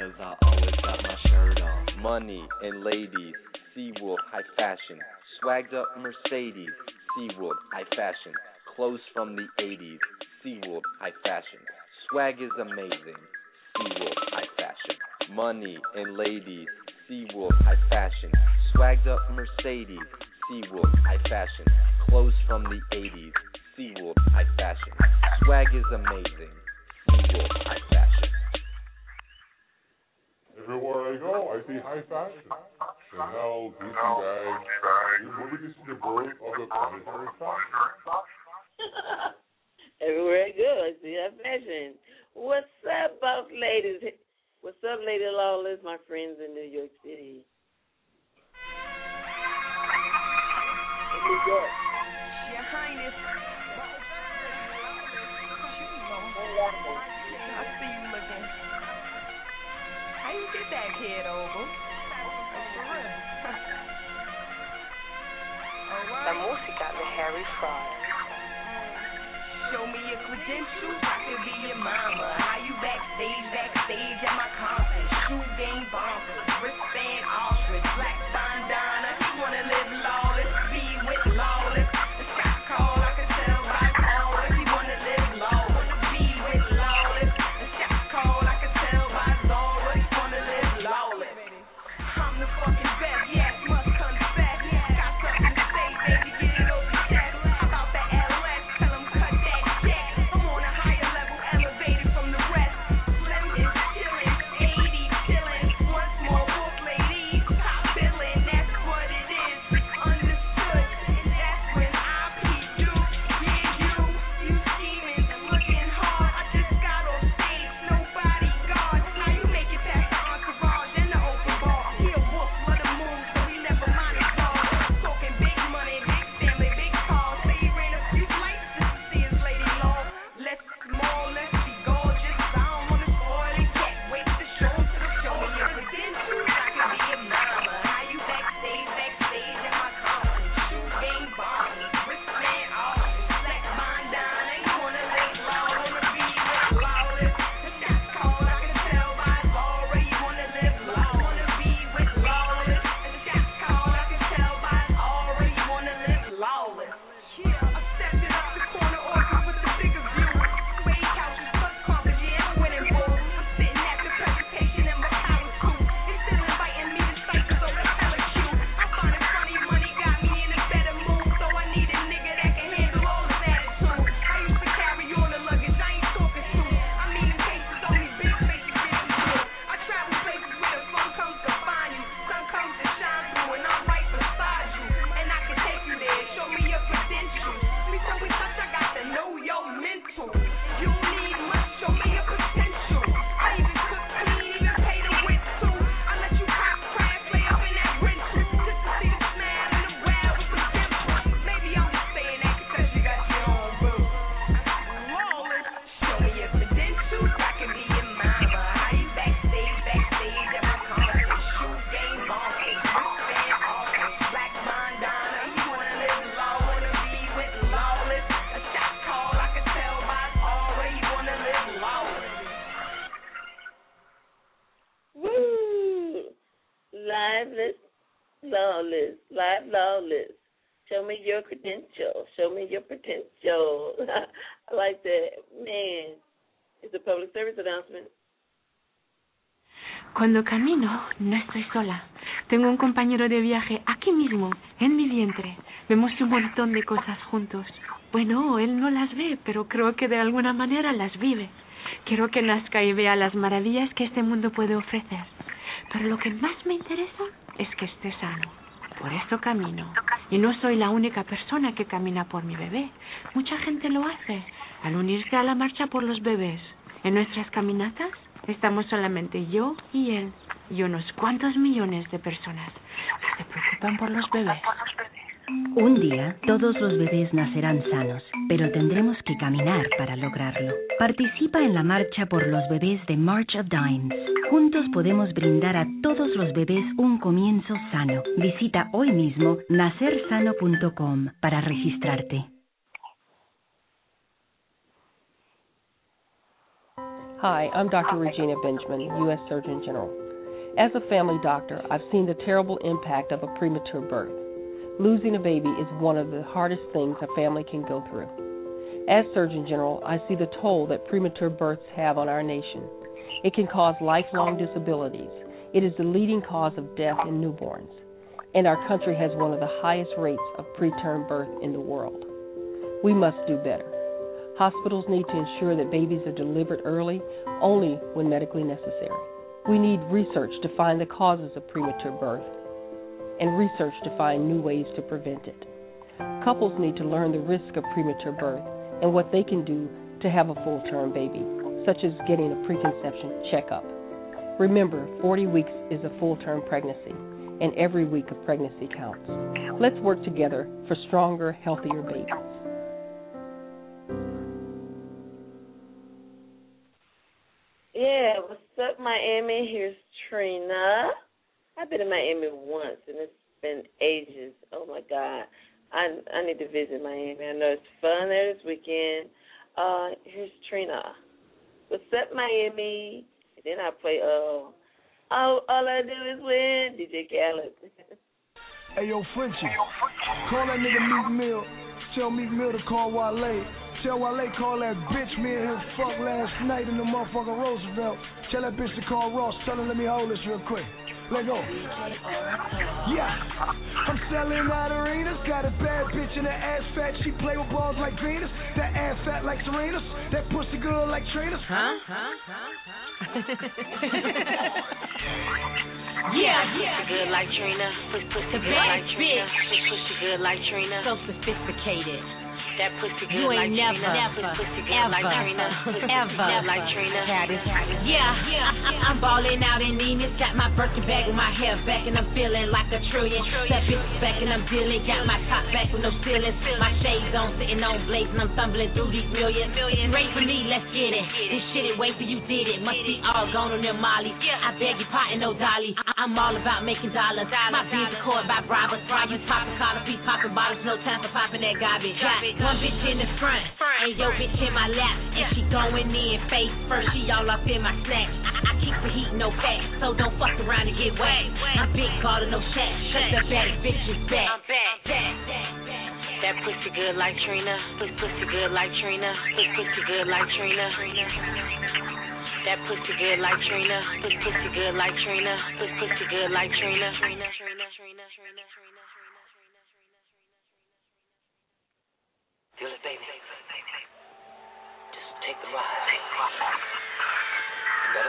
cause I always got my shirt off. Money and ladies, Seaworld High Fashion. Swagged up Mercedes, Seaworld High Fashion. Clothes from the eighties, Seaworld High Fashion. Swag is amazing, Seaworld High Fashion. Money and ladies, Seaworld High Fashion. Swagged up Mercedes, Seaworld High Fashion. Clothes from the eighties, Seaworld High Fashion. Swag is amazing, Seaworld High Fashion. Everywhere I go, I see high fashion. Chanel, Gucci bags. You're witnessing the birth of the planetary fashion. Everywhere I go, I see high fashion. What's up, boss ladies? What's up, Lady Lawless, my friends in New York City? New York. Your Highness. I see you looking. How you get that kid over? La música de Harry Fraud. Show me your credentials, I could be your mama. How you backstage, backstage at my conference. Shoe game bonkers, wristband ostrich, black bandana. You wanna live lawless, be with lawless. The shot call, I can tell by lawless. You wanna live lawless, be with lawless. The shot call, I can tell by lawless. You wanna live lawless. I'm the fucking best, yes, must confess. Got something to say, baby, get it over your chest. About that L S, tell them cut that check. I'm on a higher level, elevated from the rest. Slim is chillin', eighty chillin'. Once more, book ladies, top billin'. That's what it is, understood. And that's when I peep you, yeah, you. You scheming and looking hard. I just got off stage, nobody guard. Now you make it past the entourage and the open bar. He a wolf, let him move, so he never mind his dog. Talking big money, big family, big cars. Say he ran a few flights just to see his lady long. Let's small, let's be gorgeous. I don't wanna spoil it, can't wait to show him to the show. Me your credentials, I can be your mama. How you backstage, backstage at my conference. Shoe game bombers, wristband office, black bandana. You wanna live law, wanna be with lawless. The shot call, I can tell by aura. You wanna live law, wanna be with lawless. The shot call, I can tell by aura. You wanna live lawless. Yeah, I stepped it up the corner office with the bigger view. Suede couches, plus carpet, yeah, I'm winning bull. I'm sitting at the presentation in my college suit. It's still inviting me to cycles over hella cute. I find it funny, money got me in a better mood, so I need a nigga that can handle all this attitude. I used to carry all the luggage, I ain't talking suit. I mean, in cases only big faces get you through. I travel places where the sun comes to find you, sun comes to shine through, and I'm right beside you. And I can take you there, show me your credentials. Before we touch, I got to know your mental. You don't need much, show me your potential. I even cook clean, even pay the rent too. I let you pop, crash, play up in that rental, just to see the smile and the wow with some dimples. Maybe I'm just saying that because you got your own boo. Lawless, show me your credentials, I can be your mama. How you backstage, backstage at my conference. Shoe game bonkers, wristband office, black bandana. You wanna live law, wanna be with lawless. A shot call, I can tell by aura. You wanna live lawless. Woo! Liveless, lawless, live lawless. Show me your credentials. Show me your potential. I like that. Man, it's a public service announcement. Cuando camino, no estoy sola. Tengo un compañero de viaje aquí mismo, en mi vientre. Vemos un montón de cosas juntos. Bueno, él no las ve, pero creo que de alguna manera las vive. Quiero que nazca y vea las maravillas que este mundo puede ofrecer. Pero lo que más me interesa es que esté sano. Por eso camino. Y no soy la única persona que camina por mi bebé. Mucha gente lo hace al unirse a la marcha por los bebés. En nuestras caminatas estamos solamente yo y él y unos cuantos millones de personas que se preocupan por los bebés. Un día, todos los bebés nacerán sanos, pero tendremos que caminar para lograrlo. Participa en la marcha por los bebés de March of Dimes. Juntos podemos brindar a todos los bebés un comienzo sano. Visita hoy mismo nacer sano punto com para registrarte. Hi, I'm Doctor Regina Benjamin, U S Surgeon General. As a family doctor, I've seen the terrible impact of a premature birth. Losing a baby is one of the hardest things a family can go through. As Surgeon General, I see the toll that premature births have on our nation. It can cause lifelong disabilities. It is the leading cause of death in newborns. And our country has one of the highest rates of preterm birth in the world. We must do better. Hospitals need to ensure that babies are delivered early, only when medically necessary. We need research to find the causes of premature birth and research to find new ways to prevent it. Couples need to learn the risk of premature birth and what they can do to have a full-term baby, such as getting a preconception checkup. Remember, forty weeks is a full-term pregnancy, and every week of pregnancy counts. Let's work together for stronger, healthier babies. Yeah, what's up, Miami? Here's Trina. I've been in Miami once, and it's been ages. Oh, my God. I I need to visit Miami. I know it's fun there this weekend. Uh, here's Trina. What's up, Miami? And then I play, uh, all, all I do is win, D J Khaled. Hey, yo, Frenchie, call that nigga Meek Mill. Tell Meek Mill to call Wale. Tell Wale call that bitch me and him fuck last night in the motherfucking Roosevelt. Tell that bitch to call Ross. Tell him let me hold this real quick. Let go. Yeah, I'm selling out arenas. Got a bad bitch in her ass fat. She play with balls like Venus. That ass fat like Serena's. That pussy good like Trina's. Huh? Huh? Huh? Yeah, yeah. Pussy good like Trina. Pussy, pussy good like Trina. Pussy, pussy good like Trina. So sophisticated. That pussy good you like ain't never, Trina. Never, pussy good ever, like Trina. Pussy ever, good like Trina. Yeah, yeah. I'm balling out in Venus. Got my Birkin bag with my hair back, and I'm feeling like a trillion. That bitch back and I'm dealing. Got my top back with no ceilings. My shades on, sitting on blades, and I'm stumbling through these millions. Ready for me? Let's get it. This shit it wait for you did it. Must be all gone on them Molly. I beg you pardon, no dolly. I'm all about making dollars. My beans are caught by robbers. Why you popping collar feet, popping bottles? No time for popping that garbage. Got one bitch in the front, and yo bitch in my lap, and she going in face first. She all up in my snatch. I, I keep the heat, no pack, so don't fuck around and get wet. I'm big baller, no shack. Shut the baddest bitch is back. I'm back. That pussy good like Trina. Pussy, pussy good like Trina. Pussy, pussy good like Trina. That pussy good like Trina. Pussy, pussy good like Trina. Pussy, pussy good like Trina. Trina, Trina, Trina, Trina, Trina. Feel it, baby. Just take the ride. Take the ride. Let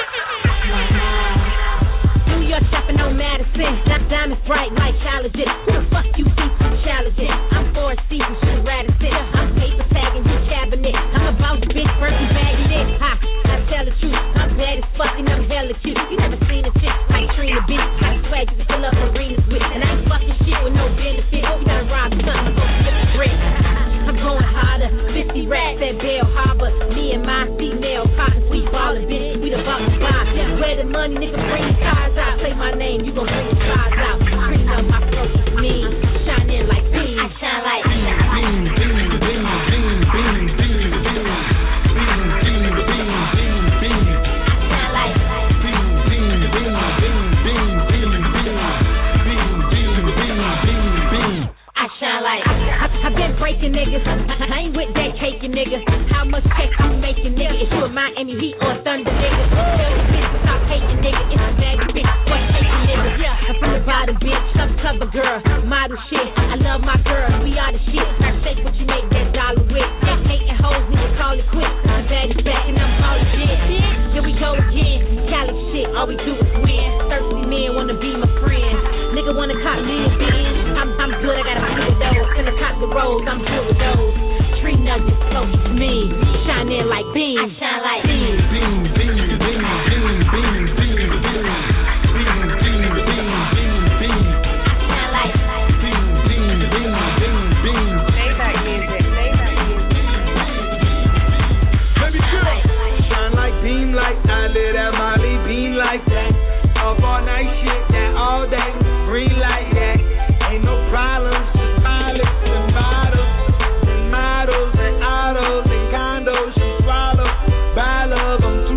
it New York shopping on Madison. Diamonds bright like challenges. Who the fuck you think you challenging? I'm Four Seasons, she Radisson. I'm paper tagging your cabinet. I'm about to bitch first and bagging it. Ha, I tell the truth. I'm bad as fuck and I'm hella cute. You never seen a chick like Trina, bitch. Got swag you can fill up arenas with. And I ain't fucking shit with no benefit. You gotta rob something, go flip the brick. I'm going harder, fifty racks at Bell Harbor. Me and my female cotton sweet baller, bitch. We the box spot. Where the money, nigga, bring the cars out. Say my name, you gon' bring the cars out. Pretty up my throat, me shining like beam. I shine like beam, beam, beam, beam, beam, beam, beam, beam, beam, beam, beam, beam. Shine like beam, beam, beam, beam, beam, beam, beam, beam, beam, beam, beam. I shine like. I've been breaking niggas. I ain't with that caking niggas. How much check you making, nigga? If you a Miami Heat or Thunder, nigga. Tell the bitch to stop hating, nigga. It's a bag of bitch. What hating niggas? Yeah, I'm from the bottom, bitch. Some cover girl, model shit. I love my girl. We are the shit. Now shake what you make that dollar with. Stop hating hoes, nigga. Call it quit. The bag is back and I'm calling shit. Here we go again. Cali shit. All we do is win. Thirsty men wanna be my friend. Nigga wanna cop me a bean. I'm I'm good. I got a few of those. Finna cop the rose. I'm good with those. Tree nuggets, so it's me. Shining like beam. I shine like beam. Beam, beam, beam, beam, beam, beam, beam, beam, beam, beam, beam, beam. Shine like beam, beam, beam, beam, beam. Maybach music. Maybach music. Let me go. Shine like beam, like I live that Molly beam like that. Up all night shit, that all day. Green like that. Ain't no problems. Pilots and bottles and models and autos and condos. She swallow. By love, I'm too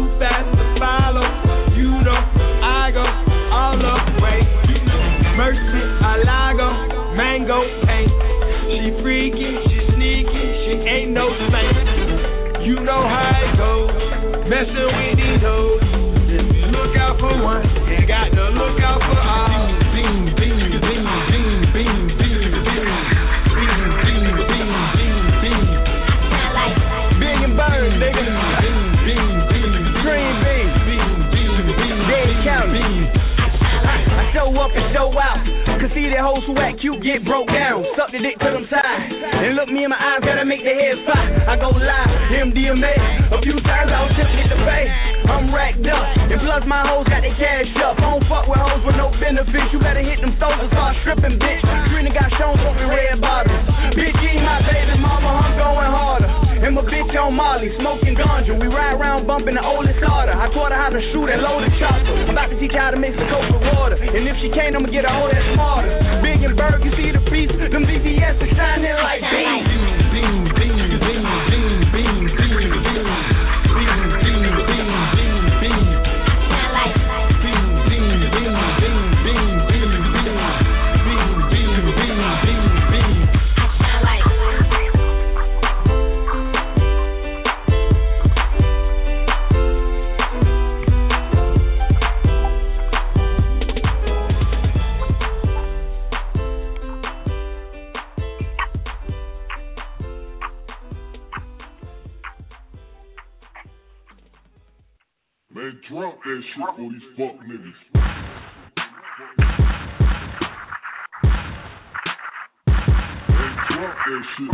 messing with these hoes. If you look out for one, you got to look out for all. Beam, beam, beam, beam, beam, beam, beam, beam, beam, beam, beam, beam. Billion birds, nigga. Beam, beam, beam, dream beam, beam, beam, beam, dead county. I show up and show out. Cause see that hoes who act cute get broke down. Suck the dick to them sides. And look me in my eyes, gotta make the head pop. I go live, M D M A. A few times I was tempted to pay. I'm racked up. And plus my hoes got their cash up. I don't fuck with hoes with no benefits. You better hit them stores and start stripping, bitch. Trina got shown for me red bottles. Bitch, you ain't my baby mama, I'm going harder. And my bitch on Molly, smoking ganja. We ride around bumping the oldest starter. I taught her how to shoot and load a chopper. I'm about to teach her how to mix the coke with water. And if she can't, I'ma get her all that smarter. Big and Berg, you see the piece? Them V V S are shining like beams. Beam, beam, beam, beam, beam, beam, beam, beam, beam, beam, beam, beam, beam. Shine like beam, beam, beam, beam, beam, beam, beam, beam, beam, beam, beam, beam. Shine like. Man, drop that shit for these fuck niggas. Man, drop that shit.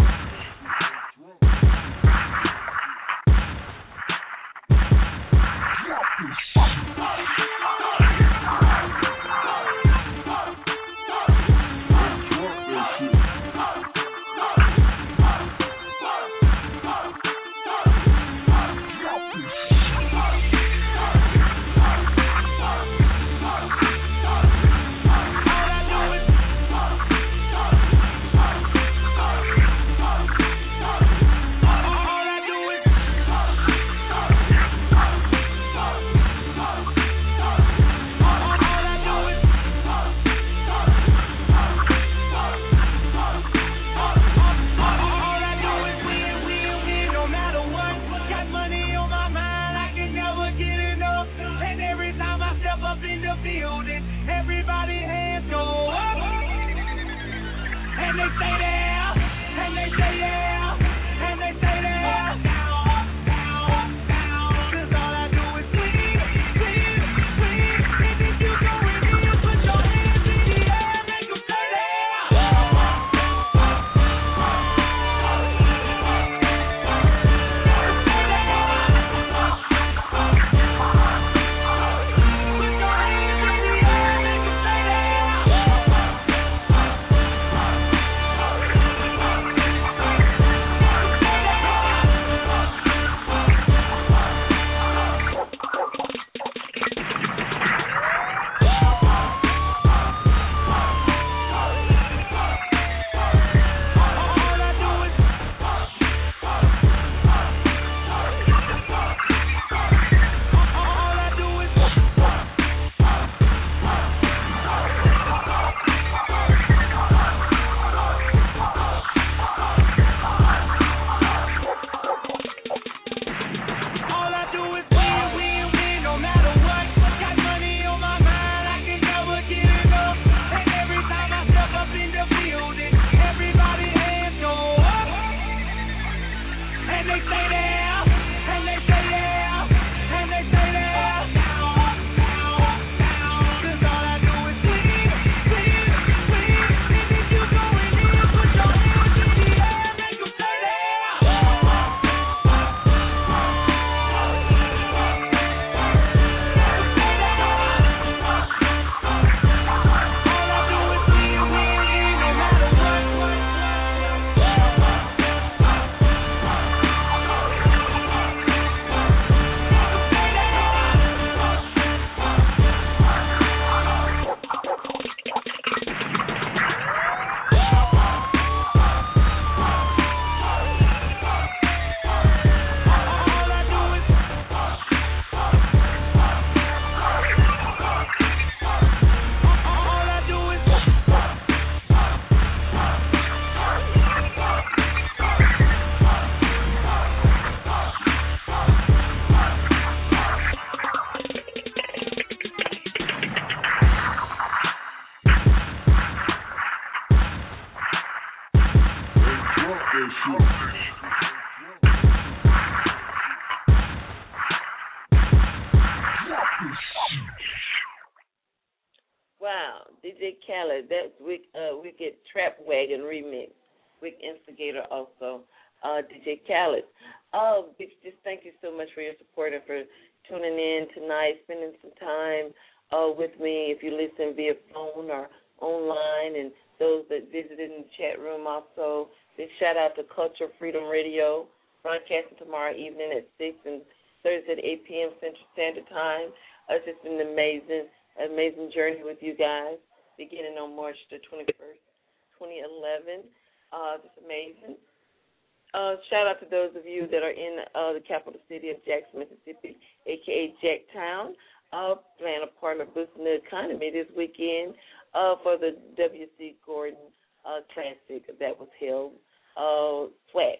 Wow, D J Khaled, that's Wick, uh, Wicked Trap Wagon remix. Wick Instigator also, uh, D J Khaled. Oh, just thank you so much for your support and for tuning in tonight, spending some time uh, with me. If you listen via phone or online, and those that visited in the chat room also, big shout out to Culture Freedom Radio, broadcasting tomorrow evening at six and Thursday at eight p.m. Central Standard Time. Uh, it's just been an amazing, amazing journey with you guys, beginning on March the twenty-first, twenty eleven. Uh, just amazing. Uh, shout out to those of you that are in uh, the capital city of Jackson, Mississippi, a k a. Jacktown, uh, playing a part of boosting the economy this weekend uh, for the W C. Gordon uh, Classic that was held. Uh, swag.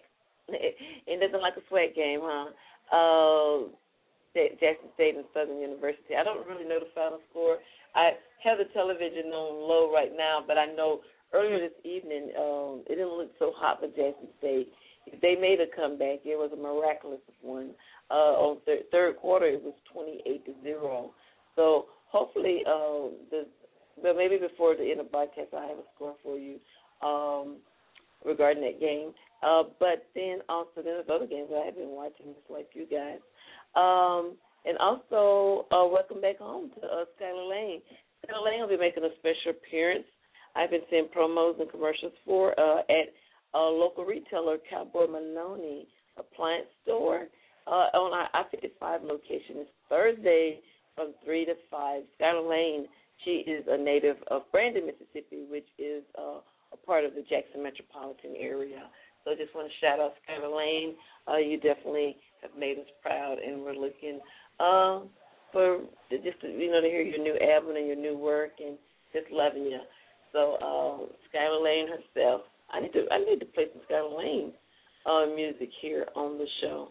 It doesn't like a swag game, huh? Uh, Jackson State and Southern University. I don't really know the final score. I have the television on low right now, but I know earlier this evening um, it didn't look so hot for Jackson State. If they made a comeback, it was a miraculous one. Uh, on th- third quarter, it was twenty-eight to zero. So hopefully, uh, the but maybe before the end of the broadcast, I have a score for you um, regarding that game. Uh, but then also there's other games I have been watching, just like you guys. Um, and also, uh, welcome back home to uh, Skylar Lane. Skylar Lane will be making a special appearance. I've been seeing promos and commercials for uh, at a local retailer, Cowboy Maloney Appliance Store, uh, on our I fifty-five location. It's Thursday from three to five. Skylar Lane, she is a native of Brandon, Mississippi, which is uh, a part of the Jackson metropolitan area. So I just want to shout out Skylar Lane. Uh, you definitely have made us proud, and we're looking uh, for just to, you know, to hear your new album and your new work, and just loving you. So uh, Skylar Lane herself. I need to I need to play some Skylar Lane uh, music here on the show.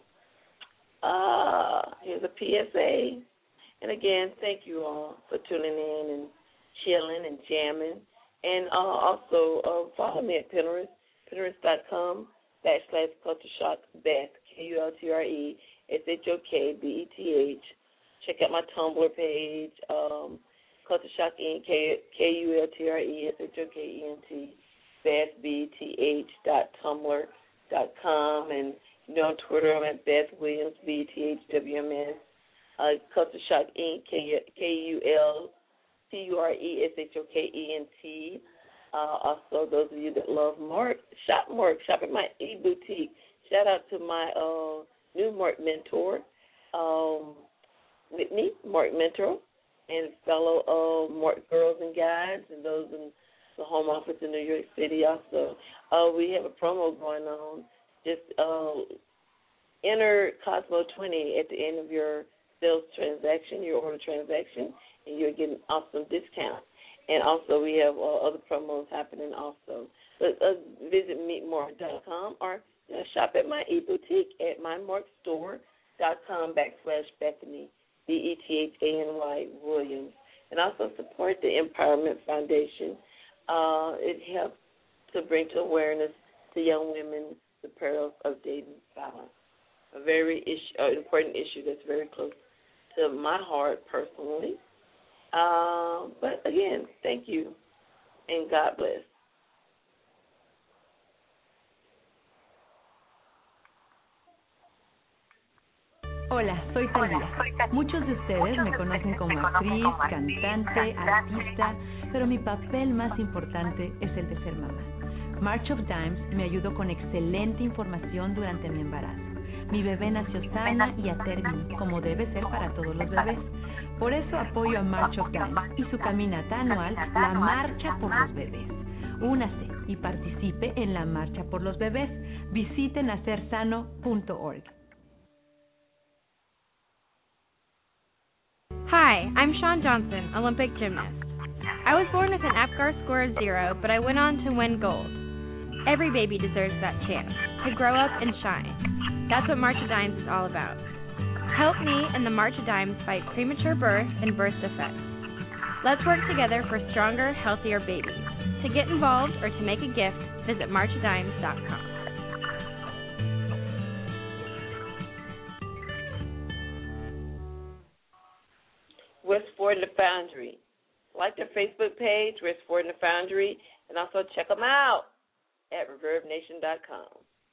Uh, here's a P S A. And again, thank you all for tuning in and chilling and jamming. And uh, also uh, follow me at Pinterest, pinterest.com backslash Culture Shock Beth, K U L T R E S H O K B E T H. Check out my Tumblr page, um, Culture Shock Incorporated, K U L T R E S H O K E N T, Beth, B T H dot tumblr dot com. And, you know, on Twitter, I'm at Beth Williams, B T H W M S. Uh, Culture Shock Incorporated, K U L T U R E S H O K E N T. Uh, also, those of you that love Mark, shop Mark, shop at my e-boutique. Shout out to my uh, new Mark mentor, um, Whitney, Mark mentor, and fellow uh, Mark girls and guys, and those in the home office in New York City also. Uh, we have a promo going on. Just uh, enter Cosmo twenty at the end of your sales transaction, your order transaction, and you're getting awesome discounts. And also we have uh, other promos happening also. But uh, visit meet mark dot com or you know, shop at my e-boutique at my mark store dot com backslash Bethany, B E T H A N Y Williams. And also support the Empowerment Foundation. Uh, it helps to bring to awareness to young women the perils of dating violence, a very issue, uh, important issue that's very close to my heart personally. Uh, but again, thank you, and God bless. Hola, soy Talía. Muchos de ustedes me conocen como actriz, cantante, artista, pero mi papel más importante es el de ser mamá. March of Dimes me ayudó con excelente información durante mi embarazo. Mi bebé nació sana y a término, como debe ser para todos los bebés. Por eso apoyo a March of Dimes y su caminata anual, la Marcha por los Bebés. Únase y participe en la Marcha por los Bebés. Visite nacer sano punto org. Hi, I'm Shawn Johnson, Olympic gymnast. I was born with an APGAR score of zero, but I went on to win gold. Every baby deserves that chance to grow up and shine. That's what March of Dimes is all about. Help me and the March of Dimes fight premature birth and birth defects. Let's work together for stronger, healthier babies. To get involved or to make a gift, visit march of dimes dot com. West Ford, the Foundry, like their Facebook page, Rich Ford and the Foundry, and also check them out at reverb nation dot com.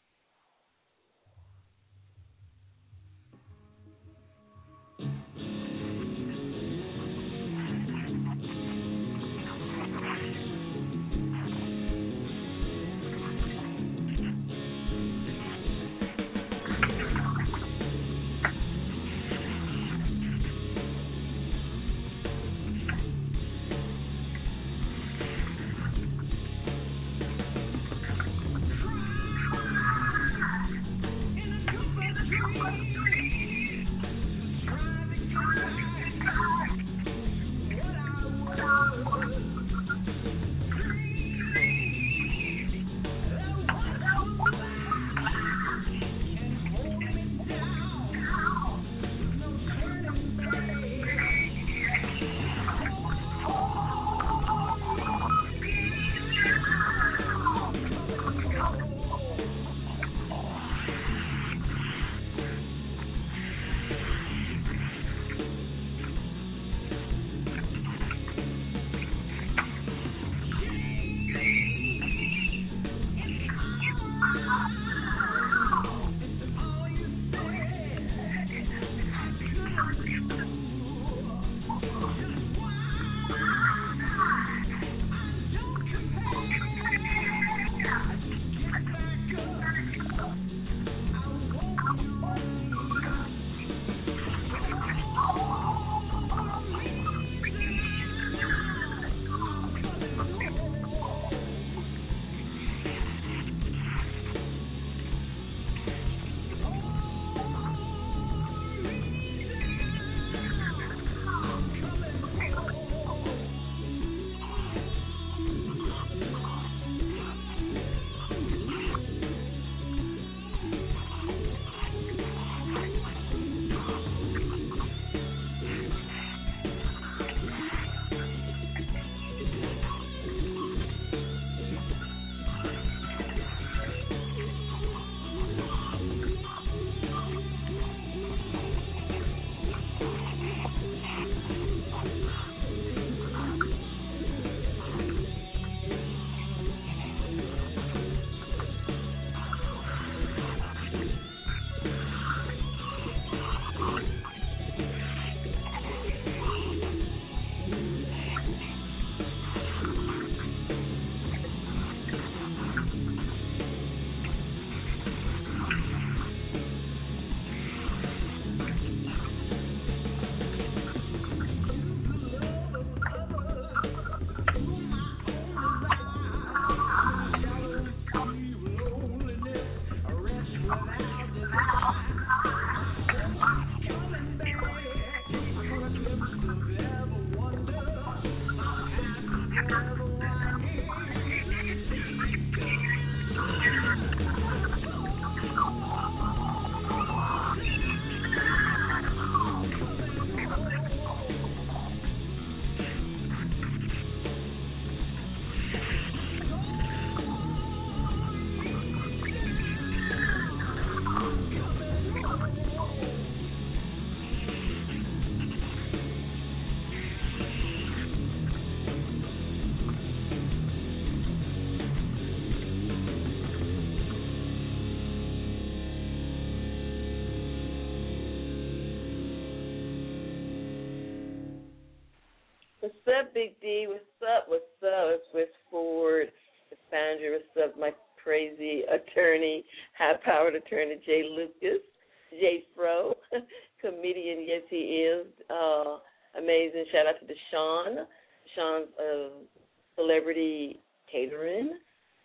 What's up, Big D? What's up? What's up? It's West Ford, the founder. What's up, my crazy attorney, high-powered attorney, Jay Lucas, Jay Fro, comedian, yes, he is. Uh, amazing. Shout out to Deshaun. Deshaun's uh, celebrity catering.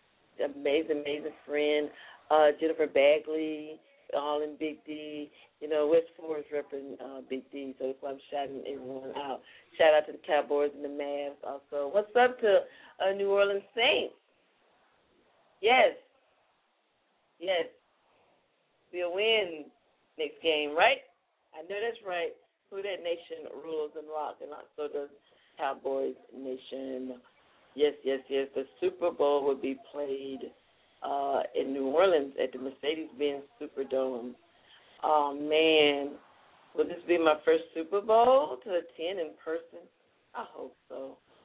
Amazing, amazing friend. Uh, Jennifer Bagley, all in Big D. You know, West Ford is repping uh, Big D, so that's why I'm shouting everyone out. Shout out to the Cowboys and the Mavs also. What's up to uh, New Orleans Saints? Yes. Yes. We'll win next game, right? I know that's right. Who That Nation rules and rock, and so does Cowboys Nation. Yes, yes, yes. The Super Bowl will be played uh, in New Orleans at the Mercedes-Benz Superdome. Oh, man. Will this be my first Super Bowl to attend in person? I hope so.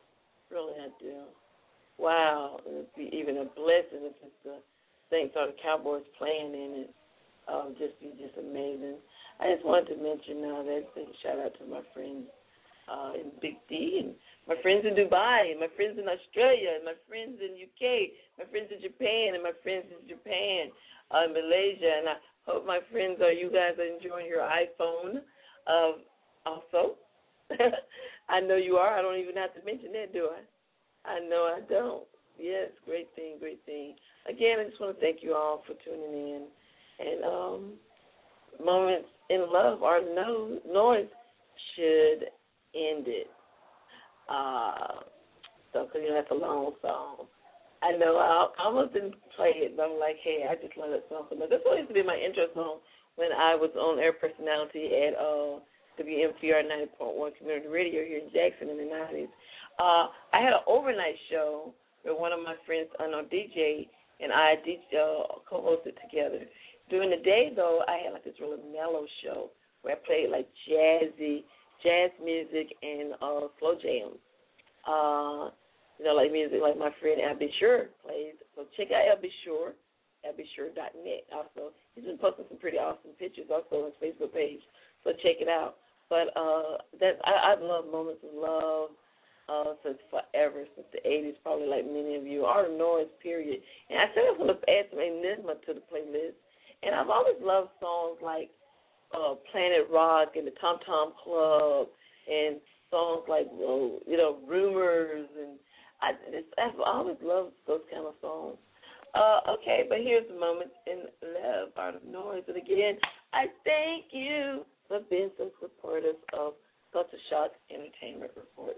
Really, I do. Wow. It would be even a blessing if it's the Saints or the Cowboys playing in it. Um, just be just amazing. I just wanted to mention uh, that big shout out to my friends uh, in Big D and my friends in Dubai and my friends in Australia and my friends in U K, my friends in Japan and my friends in Japan, uh, Malaysia, and I hope my friends or you guys are enjoying your iPhone uh, also. I know you are. I don't even have to mention that, do I? I know I don't. Yes, great thing, great thing. Again, I just want to thank you all for tuning in. And um, Moments in Love, our no, noise should end it. Uh, so, because, you know, that's a long song. I know I almost didn't play it, but I'm like, hey, I just love that song so much. That's what used to be my intro song when I was on air personality at uh, W M C R ninety point one Community Radio here in Jackson in the nineties. Uh, I had an overnight show where one of my friends, unknown D J, and I D J, uh, co-hosted together. During the day, though, I had like this really mellow show where I played like jazzy, jazz music and uh, slow jams. Uh, you know, like music like my friend Albie Sure plays. So check out Albie Sure, albie sure dot net. Also, he's been posting some pretty awesome pictures also on his Facebook page. So check it out. But uh, that I, I've loved Moments of Love uh, since forever, since the eighties, probably like many of you. Art of Noise, period. And I said I was going to add some enigma to the playlist. And I've always loved songs like uh, Planet Rock and the Tom Tom Club and songs like, you know, Rumors. And I, it's, I've always loved those kind of songs. Uh, okay, but here's the Moments in Love, Art of Noise. And again, I thank you for being so supportive of Culture Shock Entertainment Report.